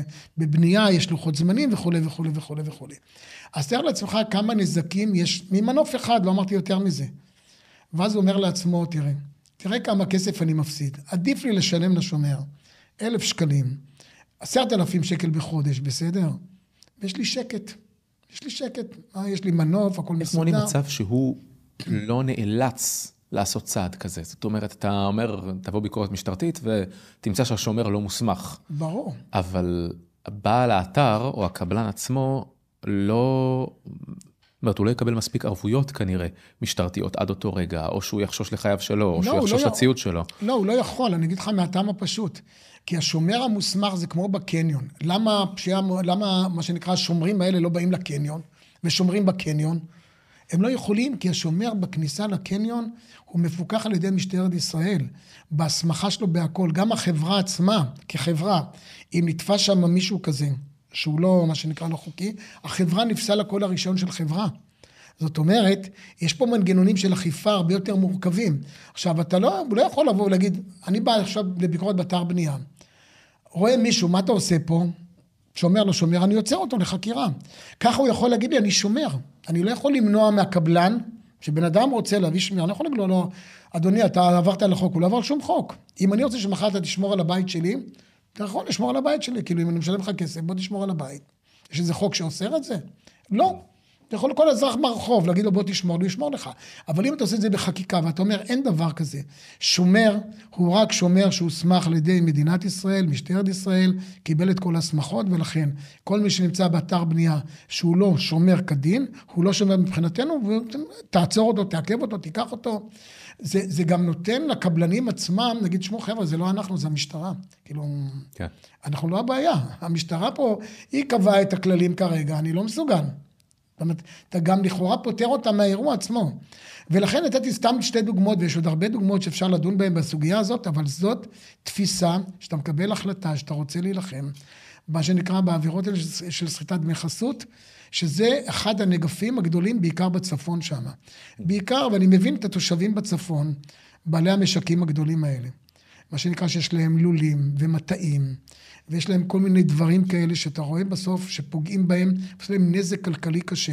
בבנייה יש לוחות זמנים וכו' וכו' וכו' וכו'. אז תאר לעצמך כמה נזקים יש, ממנוף אחד, לא אמרתי יותר מזה. ואז הוא אומר לעצמו, תראה, תראה כמה כסף אני מפסיד. עדיף לי לשלם לשומר, אלף שקלים, עשרת אלפים שקל בחודש, בסדר? ויש לי שקט. יש לי שקט. אה, יש לי מנוף, הכל מסודר. איך מונעים מצב שהוא לא נאלץ לעשות צעד כזה? זאת אומרת, אתה אומר, תבוא ביקורת משטרתית ותמצא שהשומר לא מוסמך. ברור. אבל בעל האתר או הקבלן עצמו לא... זאת אומרת, הוא לא יקבל מספיק ערבויות כנראה משטרתיות עד אותו רגע, או שהוא יחשוש לחייו שלו, או שהוא יחשוש לציוד שלו. לא, הוא לא יכול, אני אגיד לך מהטעם הפשוט. כי השומר המוסמך זה כמו בקניון. למה הפשיעה, למה מה שנקרא השומרים האלה לא באים לקניון, ושומרים בקניון? הם לא יכולים, כי השומר בכניסה לקניון הוא מפוקח על ידי משטרת ישראל, בהסמכה שלו בהכל. גם החברה עצמה, כחברה, אם נתפס שם מישהו כזה, שהוא לא, מה שנקרא לא חוקי, החברה נפסל לכל הראשון של חברה. זאת אומרת, יש פה מנגנונים של אכיפה הרבה יותר מורכבים. עכשיו, אתה לא, לא יכול לבוא ולהגיד, אני בא עכשיו לביקורת באתר בנייה. רואה מישהו, מה אתה עושה פה? שומר לא שומר, אני יוצר אותו לחקירה. ככה הוא יכול להגיד לי, אני שומר. אני לא יכול למנוע מהקבלן, שבן אדם רוצה להביא שמירה, אני לא יכול להגיד לו, לא, אדוני, אתה עברת על החוק, הוא לא עבר שום חוק. אם אני רוצה שמחר אתה תשמור על הבית שלי, אתה יכול לשמור על הבית שלי, כאילו אם אני משלם לך כסף, בוא תשמור על הבית. יש איזה חוק שאוסר את זה? לא. אתה יכול לכל אזרח מהרחוב, להגיד לו בוא תשמור, הוא ישמור לך. אבל אם אתה עושה את זה בחקיקה, ואתה אומר אין דבר כזה, שומר הוא רק שומר שהוסמך על ידי מדינת ישראל, משטרת ישראל, קיבל את כל הסמכות, ולכן כל מי שנמצא באתר בנייה שהוא לא שומר כדין, הוא לא שומר מבחינתנו, תעצור אותו, תעכב אותו, תיקח אותו. זה, זה גם נותן לקבלנים עצמם, נגיד שמו חבר'ה, זה לא אנחנו, זה המשטרה. כאילו, כן. אנחנו לא הבעיה. המשטרה פה, היא קבעה את הכללים כרגע, אני לא מסוגל. זאת אומרת, אתה גם לכאורה פותר אותה מהאירוע עצמו. ולכן נתתי סתם שתי דוגמאות, ויש עוד הרבה דוגמאות שאפשר לדון בהן בסוגיה הזאת, אבל זאת תפיסה שאתה מקבל החלטה, שאתה רוצה להילחם, מה שנקרא בעבירות האלה של סחיטת דמי חסות, שזה אחד הנגפים הגדולים, בעיקר בצפון שם. בעיקר, ואני מבין את התושבים בצפון, בעלי המשקים הגדולים האלה. מה שנקרא שיש להם לולים ומטעים, ויש להם כל מיני דברים כאלה שאתה רואה בסוף שפוגעים בהם, יש להם נזק כלכלי קשה.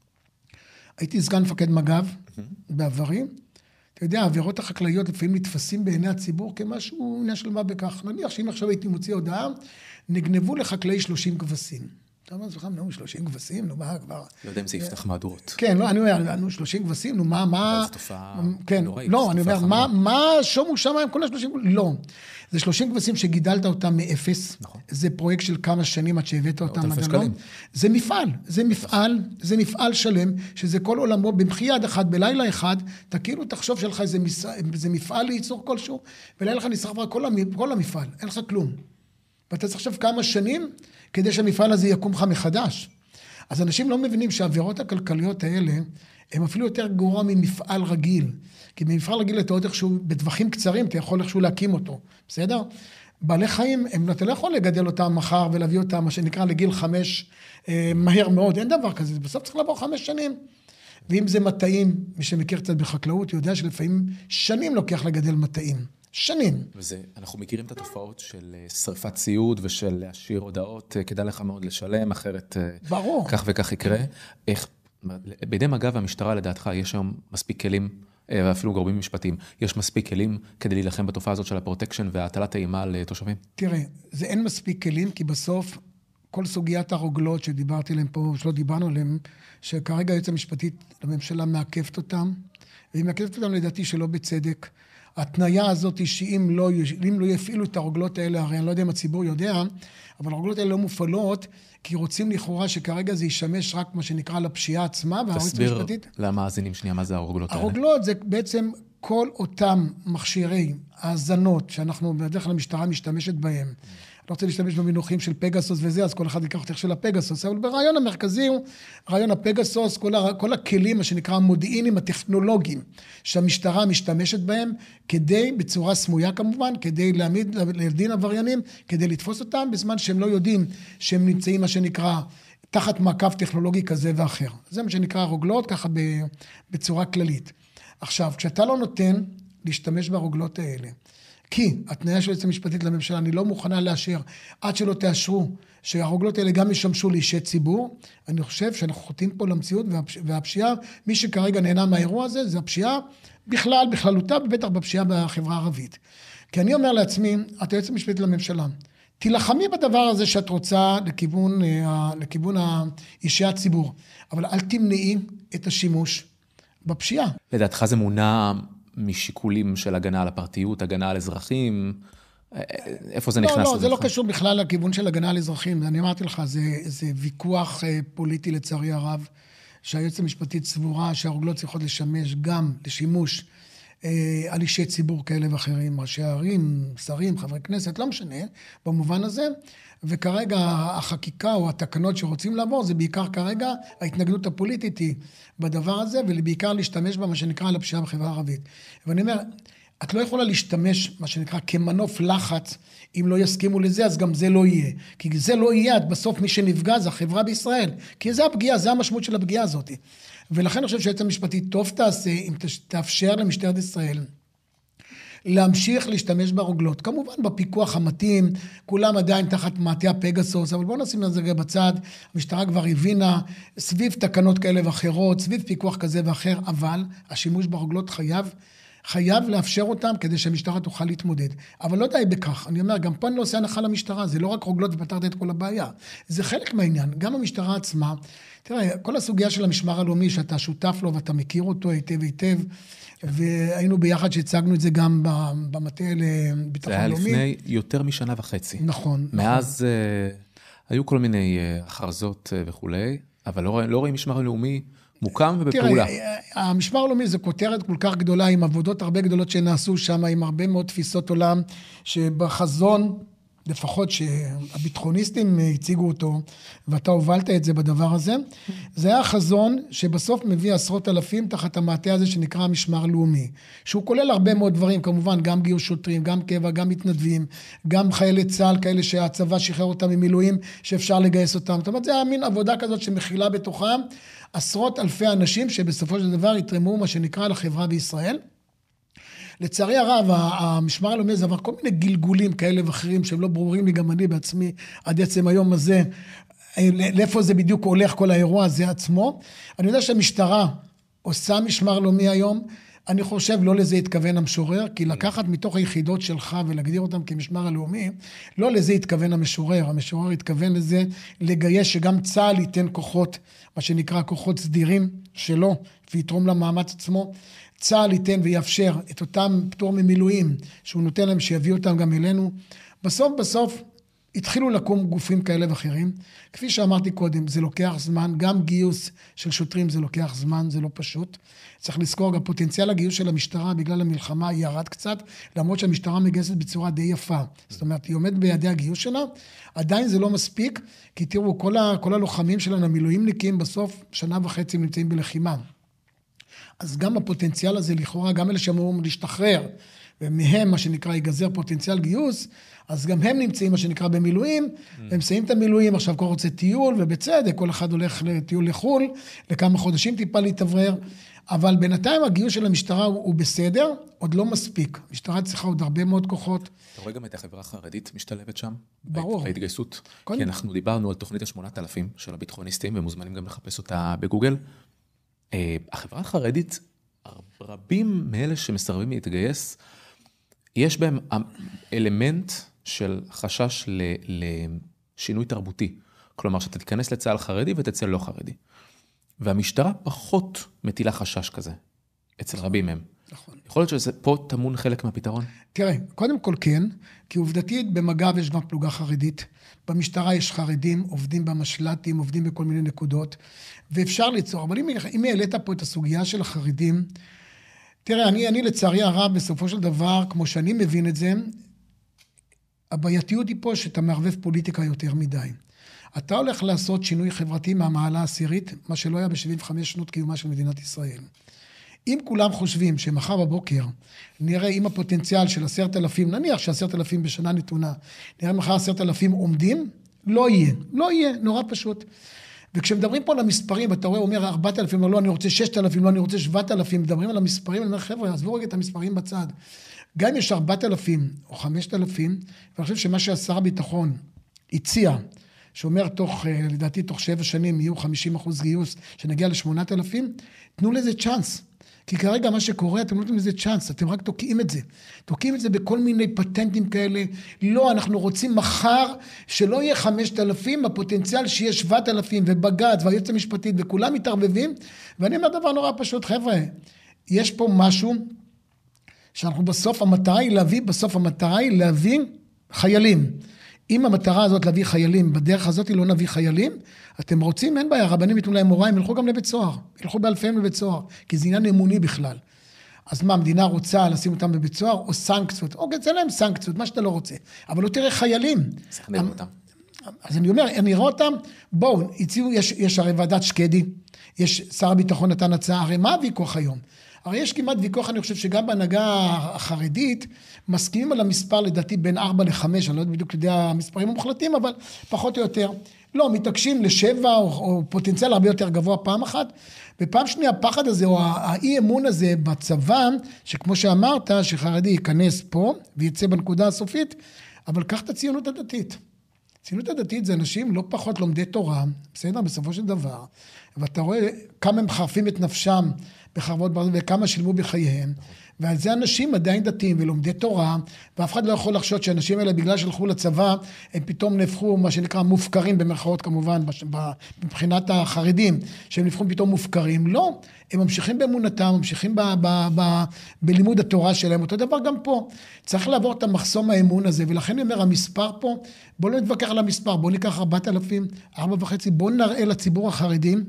הייתי סגן מפקד מג"ב בעברים, אתה יודע, העבירות החקלאיות לפעמים נתפסים בעיני הציבור כמשהו עניין של מה בכך. נניח שאם עכשיו הייתי מוציא הודעה, נגנבו לחקלאי שלושים כבשים. אתה אומר, זוכר, נו, שלושים כבשים, נו, מה כבר? לא יודע אם זה יפתח מהדורות. כן, לא, אני אומר, נו, שלושים כבשים, נו, מה, מה... זו תופעה נוראית. לא, אני אומר, מה, מה שומו שם עם כל ה-שלושים? לא. זה שלושים כבשים שגידלת אותם מאפס. נכון. זה פרויקט של כמה שנים עד שהבאת אותם עד הלום. זה מפעל, זה מפעל, זה מפעל שלם, שזה כל עולמו, במחי יד אחת, בלילה אחד, אתה כאילו תחשוב שלך איזה מפעל לייצור כלשהו, ולילה אחד נשרף כל המפעל, אין לך כלום. ואתה צריך עכשיו כמה שנים, כדי שהמפעל הזה יקום לך מחדש. אז אנשים לא מבינים שהעבירות הכלכליות האלה, הם אפילו יותר גרוע ממפעל רגיל. כי במפעל רגיל אתה עוד איכשהו, בטווחים קצרים, אתה יכול איכשהו להקים אותו. בסדר? בעלי חיים, הם, אתה לא יכול לגדל אותם מחר ולהביא אותם, מה שנקרא לגיל חמש, אה, מהר מאוד. אין דבר כזה. בסוף צריך לעבור חמש שנים. ואם זה מטעים, מי שמכיר קצת בחקלאות, יודע שלפעמים שנים לוקח לגדל מטעים. שנים. וזה, אנחנו מכירים את התופעות של שריפת ציוד ושל להשאיר הודעות, כדאי לך מאוד לשלם, אחרת ברור. כך וכך יקרה. איך, בידי מג"ב והמשטרה לדעתך, יש היום מספיק כלים, ואפילו גורמים משפטיים, יש מספיק כלים כדי להילחם בתופעה הזאת של הפרוטקשן והטלת האימה על תושבים? תראה, זה אין מספיק כלים, כי בסוף כל סוגיית הרוגלות שדיברתי עליהם פה, שלא דיברנו עליהם, שכרגע היועצת המשפטית לממשלה מעכבת אותם, והיא מעכבת אותם לדעתי שלא בצדק. התניה הזאת היא שאם לא, אם לא יפעילו את הרוגלות האלה, הרי אני לא יודע אם הציבור יודע, אבל הרוגלות האלה לא מופעלות, כי רוצים לכאורה שכרגע זה ישמש רק מה שנקרא לפשיעה עצמה, תסביר למאזינים שנייה מה זה הרוגלות האלה. הרוגלות זה בעצם כל אותם מכשירי האזנות, שאנחנו בדרך כלל המשטרה משתמשת בהם, לא רוצה להשתמש במינוחים של פגסוס וזה, אז כל אחד ייקח אותך של הפגסוס, אבל ברעיון המרכזי הוא, רעיון הפגסוס, כל, ה, כל הכלים, מה שנקרא המודיעינים הטכנולוגיים, שהמשטרה משתמשת בהם, כדי, בצורה סמויה כמובן, כדי להעמיד לדין עבריינים, כדי לתפוס אותם, בזמן שהם לא יודעים שהם נמצאים, מה שנקרא, תחת מעקב טכנולוגי כזה ואחר. זה מה שנקרא רוגלות, ככה בצורה כללית. עכשיו, כשאתה לא נותן להשתמש ברוגלות האלה, כי התנאי של היועצת המשפטית לממשלה, אני לא מוכנה לאשר, עד שלא תאשרו, שהרוגלות האלה גם ישמשו לאישי ציבור, אני חושב שאנחנו חוטאים פה למציאות, והפשיעה, מי שכרגע נהנה מהאירוע הזה, זה הפשיעה בכלל, בכללותה, ובטח בפשיעה בחברה הערבית. כי אני אומר לעצמי, את היועצת המשפטית לממשלה, תילחמי בדבר הזה שאת רוצה לכיוון, לכיוון אישי הציבור, אבל אל תמנעי את השימוש בפשיעה. לדעתך זה מונע משיקולים של הגנה על הפרטיות, הגנה על אזרחים, איפה זה נכנס? לא, לא, זה לא קשור בכלל לכיוון של הגנה על אזרחים. אני אמרתי לך, זה, זה ויכוח פוליטי לצערי הרב, שהיועצת המשפטית סבורה שהרוגלות צריכות לשמש גם לשימוש על אישי ציבור כאלה ואחרים, ראשי ערים, שרים, חברי כנסת, לא משנה, במובן הזה. וכרגע החקיקה או התקנות שרוצים לעבור, זה בעיקר כרגע ההתנגדות הפוליטית היא בדבר הזה, ובעיקר להשתמש בה, מה שנקרא, לפשיעה בחברה הערבית. ואני אומר, את לא יכולה להשתמש, מה שנקרא, כמנוף לחץ, אם לא יסכימו לזה, אז גם זה לא יהיה. כי זה לא יהיה, בסוף מי שנפגע זה החברה בישראל. כי זה הפגיעה, זה המשמעות של הפגיעה הזאת. ולכן אני חושב שהיועצת המשפטית טוב תעשה, אם תאפשר למשטרת ישראל, להמשיך להשתמש ברוגלות. כמובן בפיקוח המתאים, כולם עדיין תחת מעטה הפגסוס, אבל בואו נשים את זה בצד, המשטרה כבר הבינה, סביב תקנות כאלה ואחרות, סביב פיקוח כזה ואחר, אבל השימוש ברוגלות חייב, חייב לאפשר אותם כדי שהמשטרה תוכל להתמודד. אבל לא די בכך, אני אומר, גם פה אני לא עושה הנחה למשטרה, זה לא רק רוגלות ופתרת את כל הבעיה, זה חלק מהעניין, גם המשטרה עצמה, תראה, כל הסוגיה של המשמר הלאומי, שאתה שותף לו ואתה מכיר אותו היטב היטב, והיינו ביחד שהצגנו את זה גם במטה לביטחון לאומי. זה היה לפני יותר משנה וחצי. נכון. מאז היו כל מיני הכרזות וכולי, אבל לא רואים משמר לאומי מוקם ובפעולה. תראה, המשמר הלאומי זה כותרת כל כך גדולה, עם עבודות הרבה גדולות שנעשו שם, עם הרבה מאוד תפיסות עולם, שבחזון, לפחות שהביטחוניסטים הציגו אותו, ואתה הובלת את זה בדבר הזה, זה היה חזון שבסוף מביא עשרות אלפים תחת המעטה הזה שנקרא המשמר הלאומי, שהוא כולל הרבה מאוד דברים, כמובן גם גיוס שוטרים, גם קבע, גם מתנדבים, גם חיילי צה"ל כאלה שהצבא שחרר אותם ממילואים, שאפשר לגייס אותם. זאת אומרת, זה היה מין עבודה כזאת שמכילה בתוכה עשרות אלפי אנשים שבסופו של דבר יתרמו מה שנקרא לחברה בישראל. לצערי הרב, המשמר הלאומי זה עבר כל מיני גלגולים כאלה ואחרים, שהם לא ברורים לי, גם אני בעצמי, עד עצם היום הזה, לאיפה זה בדיוק הולך כל האירוע הזה עצמו. אני יודע שהמשטרה עושה משמר לאומי היום, אני חושב לא לזה התכוון המשורר, כי לקחת מתוך היחידות שלך ולהגדיר אותם כמשמר הלאומי, לא לזה התכוון המשורר, המשורר התכוון לזה לגייס שגם צה"ל ייתן כוחות, מה שנקרא כוחות סדירים שלו, ויתרום למאמץ עצמו, צה"ל ייתן ויאפשר את אותם פטור ממילואים, שהוא נותן להם שיביא אותם גם אלינו. בסוף בסוף התחילו לקום גופים כאלה ואחרים. כפי שאמרתי קודם, זה לוקח זמן, גם גיוס של שוטרים זה לוקח זמן, זה לא פשוט. צריך לזכור, גם פוטנציאל הגיוס של המשטרה בגלל המלחמה ירד קצת, למרות שהמשטרה מגייסת בצורה די יפה. זאת אומרת, היא עומדת בידי הגיוס שלה, עדיין זה לא מספיק, כי תראו, כל, ה, כל הלוחמים שלנו, המילואימניקים, בסוף שנה וחצי נמצאים בלחימה. אז גם הפוטנציאל הזה לכאורה, גם אלה שאמורים להשתחרר, ומהם מה שנקרא ייגזר פוטנציאל גיוס, אז גם הם נמצאים מה שנקרא במילואים, הם מסיים את המילואים, עכשיו כל רוצה טיול, ובצדק, כל אחד הולך לטיול לחול, לכמה חודשים טיפה להתאוורר, אבל בינתיים הגיוס של המשטרה הוא, הוא בסדר, עוד לא מספיק. המשטרה צריכה עוד הרבה מאוד כוחות. אתה רואה גם את החברה החרדית משתלבת שם? ברור. בהתגייסות. כי אנחנו דיברנו על תוכנית השמונת אלפים של הביטחוניסטים, ומוזמנים גם לחפש אותה בגוגל. החברה החרדית, רבים מאלה שמסרבים להתגייס, יש בהם אלמנט של חשש לשינוי תרבותי. כלומר, שאתה תיכנס לצהל חרדי ותצא לא חרדי. והמשטרה פחות מטילה חשש כזה, אצל רבים מהם. נכון. יכול להיות שזה פה תמון חלק מהפתרון? תראה, קודם כל כן, כי עובדתית במג"ב יש גם פלוגה חרדית, במשטרה יש חרדים, עובדים במשלטים, עובדים בכל מיני נקודות, ואפשר ליצור, אבל אם, אם העלית פה את הסוגיה של החרדים, תראה, אני, אני לצערי הרב בסופו של דבר, כמו שאני מבין את זה, הבעייתיות היא פה שאתה מערבב פוליטיקה יותר מדי. אתה הולך לעשות שינוי חברתי מהמעלה העשירית, מה שלא היה ב-שבעים וחמש שנות קיומה של מדינת ישראל. אם כולם חושבים שמחר בבוקר נראה עם הפוטנציאל של עשרת אלפים, נניח שעשרת אלפים בשנה נתונה, נראה מחר עשרת אלפים עומדים, לא יהיה, לא יהיה, נורא פשוט. וכשמדברים פה על המספרים, אתה רואה, אומר ארבעת אלפים, לא, אני רוצה ששת אלפים, לא, אני רוצה שבעת אלפים, מדברים על המספרים, אני אומר, חבר'ה, עזבו רגע את המספרים בצד. גם אם יש ארבעת אלפים או חמשת אלפים, ואני חושב שמה שהשר הביטחון הציע, שאומר תוך, לדעתי, תוך שבע שנים יהיו חמישים אחוז גיוס, שנגיע לשמונת אלפים, תנו לזה צ'אנס. כי כרגע מה שקורה, אתם לא נותנים לזה צ'אנס, אתם רק תוקעים את זה. תוקעים את זה בכל מיני פטנטים כאלה. לא, אנחנו רוצים מחר שלא יהיה חמשת אלפים, הפוטנציאל שיהיה שבעת אלפים, ובג"ץ, והיועצת המשפטית, וכולם מתערבבים. ואני אומר דבר נורא פשוט, חבר'ה, יש פה משהו שאנחנו בסוף, המטרה היא להביא, בסוף המטרה היא להביא חיילים. אם המטרה הזאת להביא חיילים, בדרך הזאת לא נביא חיילים, אתם רוצים, אין בעיה, רבנים יתנו להם מוראים, ילכו גם לבית סוהר, ילכו באלפיהם לבית סוהר, כי זה עניין אמוני בכלל. אז מה, המדינה רוצה לשים אותם בבית סוהר, או סנקציות, או גצה להם סנקציות, מה שאתה לא רוצה, אבל לא תראה חיילים. סכנן אותם. אז אני אומר, אני אראה אותם, בואו, הציעו, יש, יש הרי ועדת שקדי, יש שר הביטחון נתן הצעה, הרי מה הוויכוח היום? הרי יש כמעט ויכוח, אני חושב שגם בהנהגה החרדית, מסכימים על המספר לדעתי בין ארבע לחמש, אני לא יודע בדיוק יודע המספרים המוחלטים, אבל פחות או יותר. לא, מתעקשים לשבע או, או פוטנציאל הרבה יותר גבוה פעם אחת, ופעם שנייה הפחד הזה או האי אמון הזה בצבא, שכמו שאמרת, שחרדי ייכנס פה ויצא בנקודה הסופית, אבל קח את הציונות הדתית. הציונות הדתית זה אנשים לא פחות לומדי תורה, בסדר, בסופו של דבר, ואתה רואה כמה הם חרפים את נפשם בחרבות ברזל וכמה שילמו בחייהם, ועל זה אנשים עדיין דתיים ולומדי תורה, ואף אחד לא יכול לחשוד שאנשים האלה בגלל שהלכו לצבא, הם פתאום נהפכו מה שנקרא מופקרים במרכאות כמובן, מבחינת החרדים, שהם נהפכו פתאום מופקרים, לא, הם ממשיכים באמונתם, ממשיכים ב, ב, ב, בלימוד התורה שלהם, אותו דבר גם פה, צריך לעבור את המחסום האמון הזה, ולכן אני אומר, המספר פה, בואו לא נתווכח על המספר, בואו ניקח ארבעת אלפים, ארבע וחצי, בואו נראה לציבור החרדים,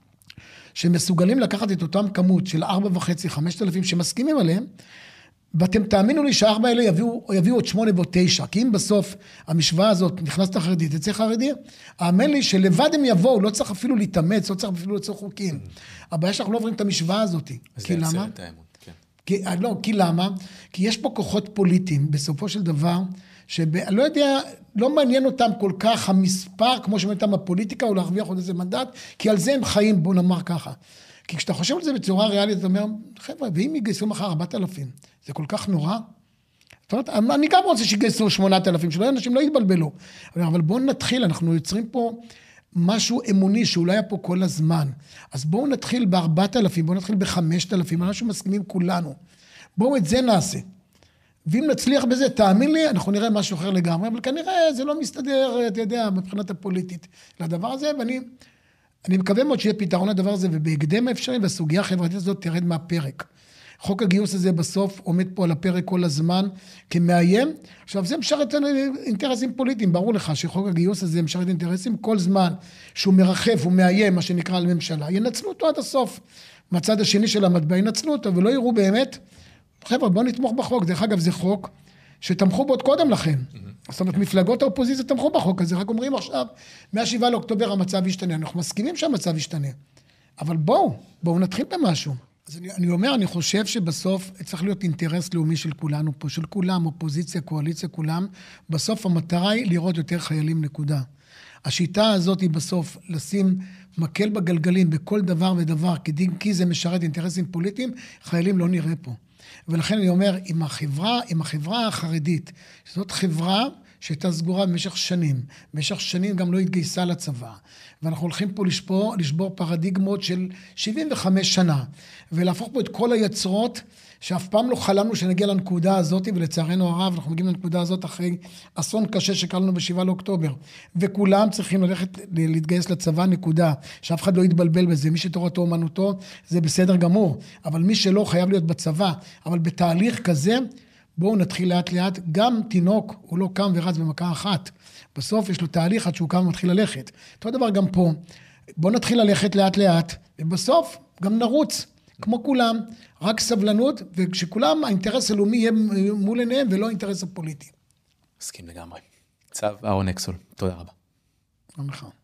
שמסוגלים לקחת את אותם כמות של ארבע וחצי, חמשת אלפים שמסכימים עליהם, ואתם תאמינו לי שהארבע האלה יביאו, יביאו עוד שמונה ועוד תשע, כי אם בסוף המשוואה הזאת נכנסת חרדית, יצא חרדי, האמן לי שלבד הם יבואו, לא צריך אפילו להתאמץ, לא צריך אפילו לצור חוקים. הבעיה שאנחנו לא עוברים את המשוואה הזאת. כי למה? כי, לא, כי למה? כי יש פה כוחות פוליטיים, בסופו של דבר, שלא יודע, לא מעניין אותם כל כך המספר, כמו שמעניין אותם הפוליטיקה, או להרוויח עוד איזה מנדט, כי על זה הם חיים, בוא נאמר ככה. כי כשאתה חושב על זה בצורה ריאלית, אתה אומר, חבר'ה, ואם יגייסו מחר ארבעת אלפים, זה כל כך נורא? זאת אומרת, אני גם רוצה שיגייסו שמונת אלפים, שלא אנשים לא יתבלבלו. אבל בואו נתחיל, אנחנו יוצרים פה משהו אמוני, שאולי היה פה כל הזמן. אז בואו נתחיל בארבעת אלפים, בואו נתחיל בחמשת אלפים, אנחנו מסכימים כולנו. בואו את זה נעשה. ואם נצליח בזה, תאמין לי, אנחנו נראה משהו אחר לגמרי, אבל כנראה זה לא מסתדר, אתה יודע, מבחינת הפוליטית לדבר הזה, ואני אני מקווה מאוד שיהיה פתרון לדבר הזה, ובהקדם האפשרי, והסוגיה החברתית הזאת תרד מהפרק. חוק הגיוס הזה בסוף עומד פה על הפרק כל הזמן כמאיים. עכשיו, זה משרת אינטרסים פוליטיים, ברור לך שחוק הגיוס הזה משרת אינטרסים כל זמן שהוא מרחף ומאיים, מה שנקרא על ממשלה, ינצלו אותו עד הסוף. מהצד השני של המטבע ינצלו אותו, ולא יראו באמת, חבר'ה, בואו נתמוך בחוק. דרך אגב, זה חוק שתמכו בו עוד קודם לכן. זאת אומרת, מפלגות האופוזיציה תמכו בחוק הזה, רק אומרים עכשיו, מהשבעה לאוקטובר המצב ישתנה. אנחנו מסכימים שהמצב ישתנה. אבל בואו, בואו נתחיל במשהו. אז אני, אני אומר, אני חושב שבסוף צריך להיות אינטרס לאומי של כולנו פה, של כולם, אופוזיציה, קואליציה, כולם. בסוף המטרה היא לראות יותר חיילים, נקודה. השיטה הזאת היא בסוף לשים מקל בגלגלים בכל דבר ודבר, כי זה משרת אינטרסים פוליטיים, חיילים לא נראה פה. ולכן אני אומר, עם החברה, עם החברה החרדית, שזאת חברה שהייתה סגורה במשך שנים, במשך שנים גם לא התגייסה לצבא, ואנחנו הולכים פה לשבור, לשבור פרדיגמות של שבעים וחמש שנה, ולהפוך פה את כל היצרות, שאף פעם לא חלמנו שנגיע לנקודה הזאת, ולצערנו הרב, אנחנו מגיעים לנקודה הזאת אחרי אסון קשה שקרה לנו בשבעה לאוקטובר, וכולם צריכים ללכת להתגייס לצבא, נקודה, שאף אחד לא יתבלבל בזה, מי שתורתו אומנותו, זה בסדר גמור, אבל מי שלא חייב להיות בצבא, אבל בתהליך כזה, בואו נתחיל לאט לאט, גם תינוק הוא לא קם ורץ במכה אחת, בסוף יש לו תהליך עד שהוא קם ומתחיל ללכת, אותו דבר גם פה, בואו נתחיל ללכת לאט לאט, ובסוף גם נרוץ, כמו כולם, רק סבלנות, וכשכולם האינטרס הלאומי יהיה מול עיניהם ולא האינטרס הפוליטי. מסכים לגמרי. צו אהרון אקסול, תודה רבה. גם לך.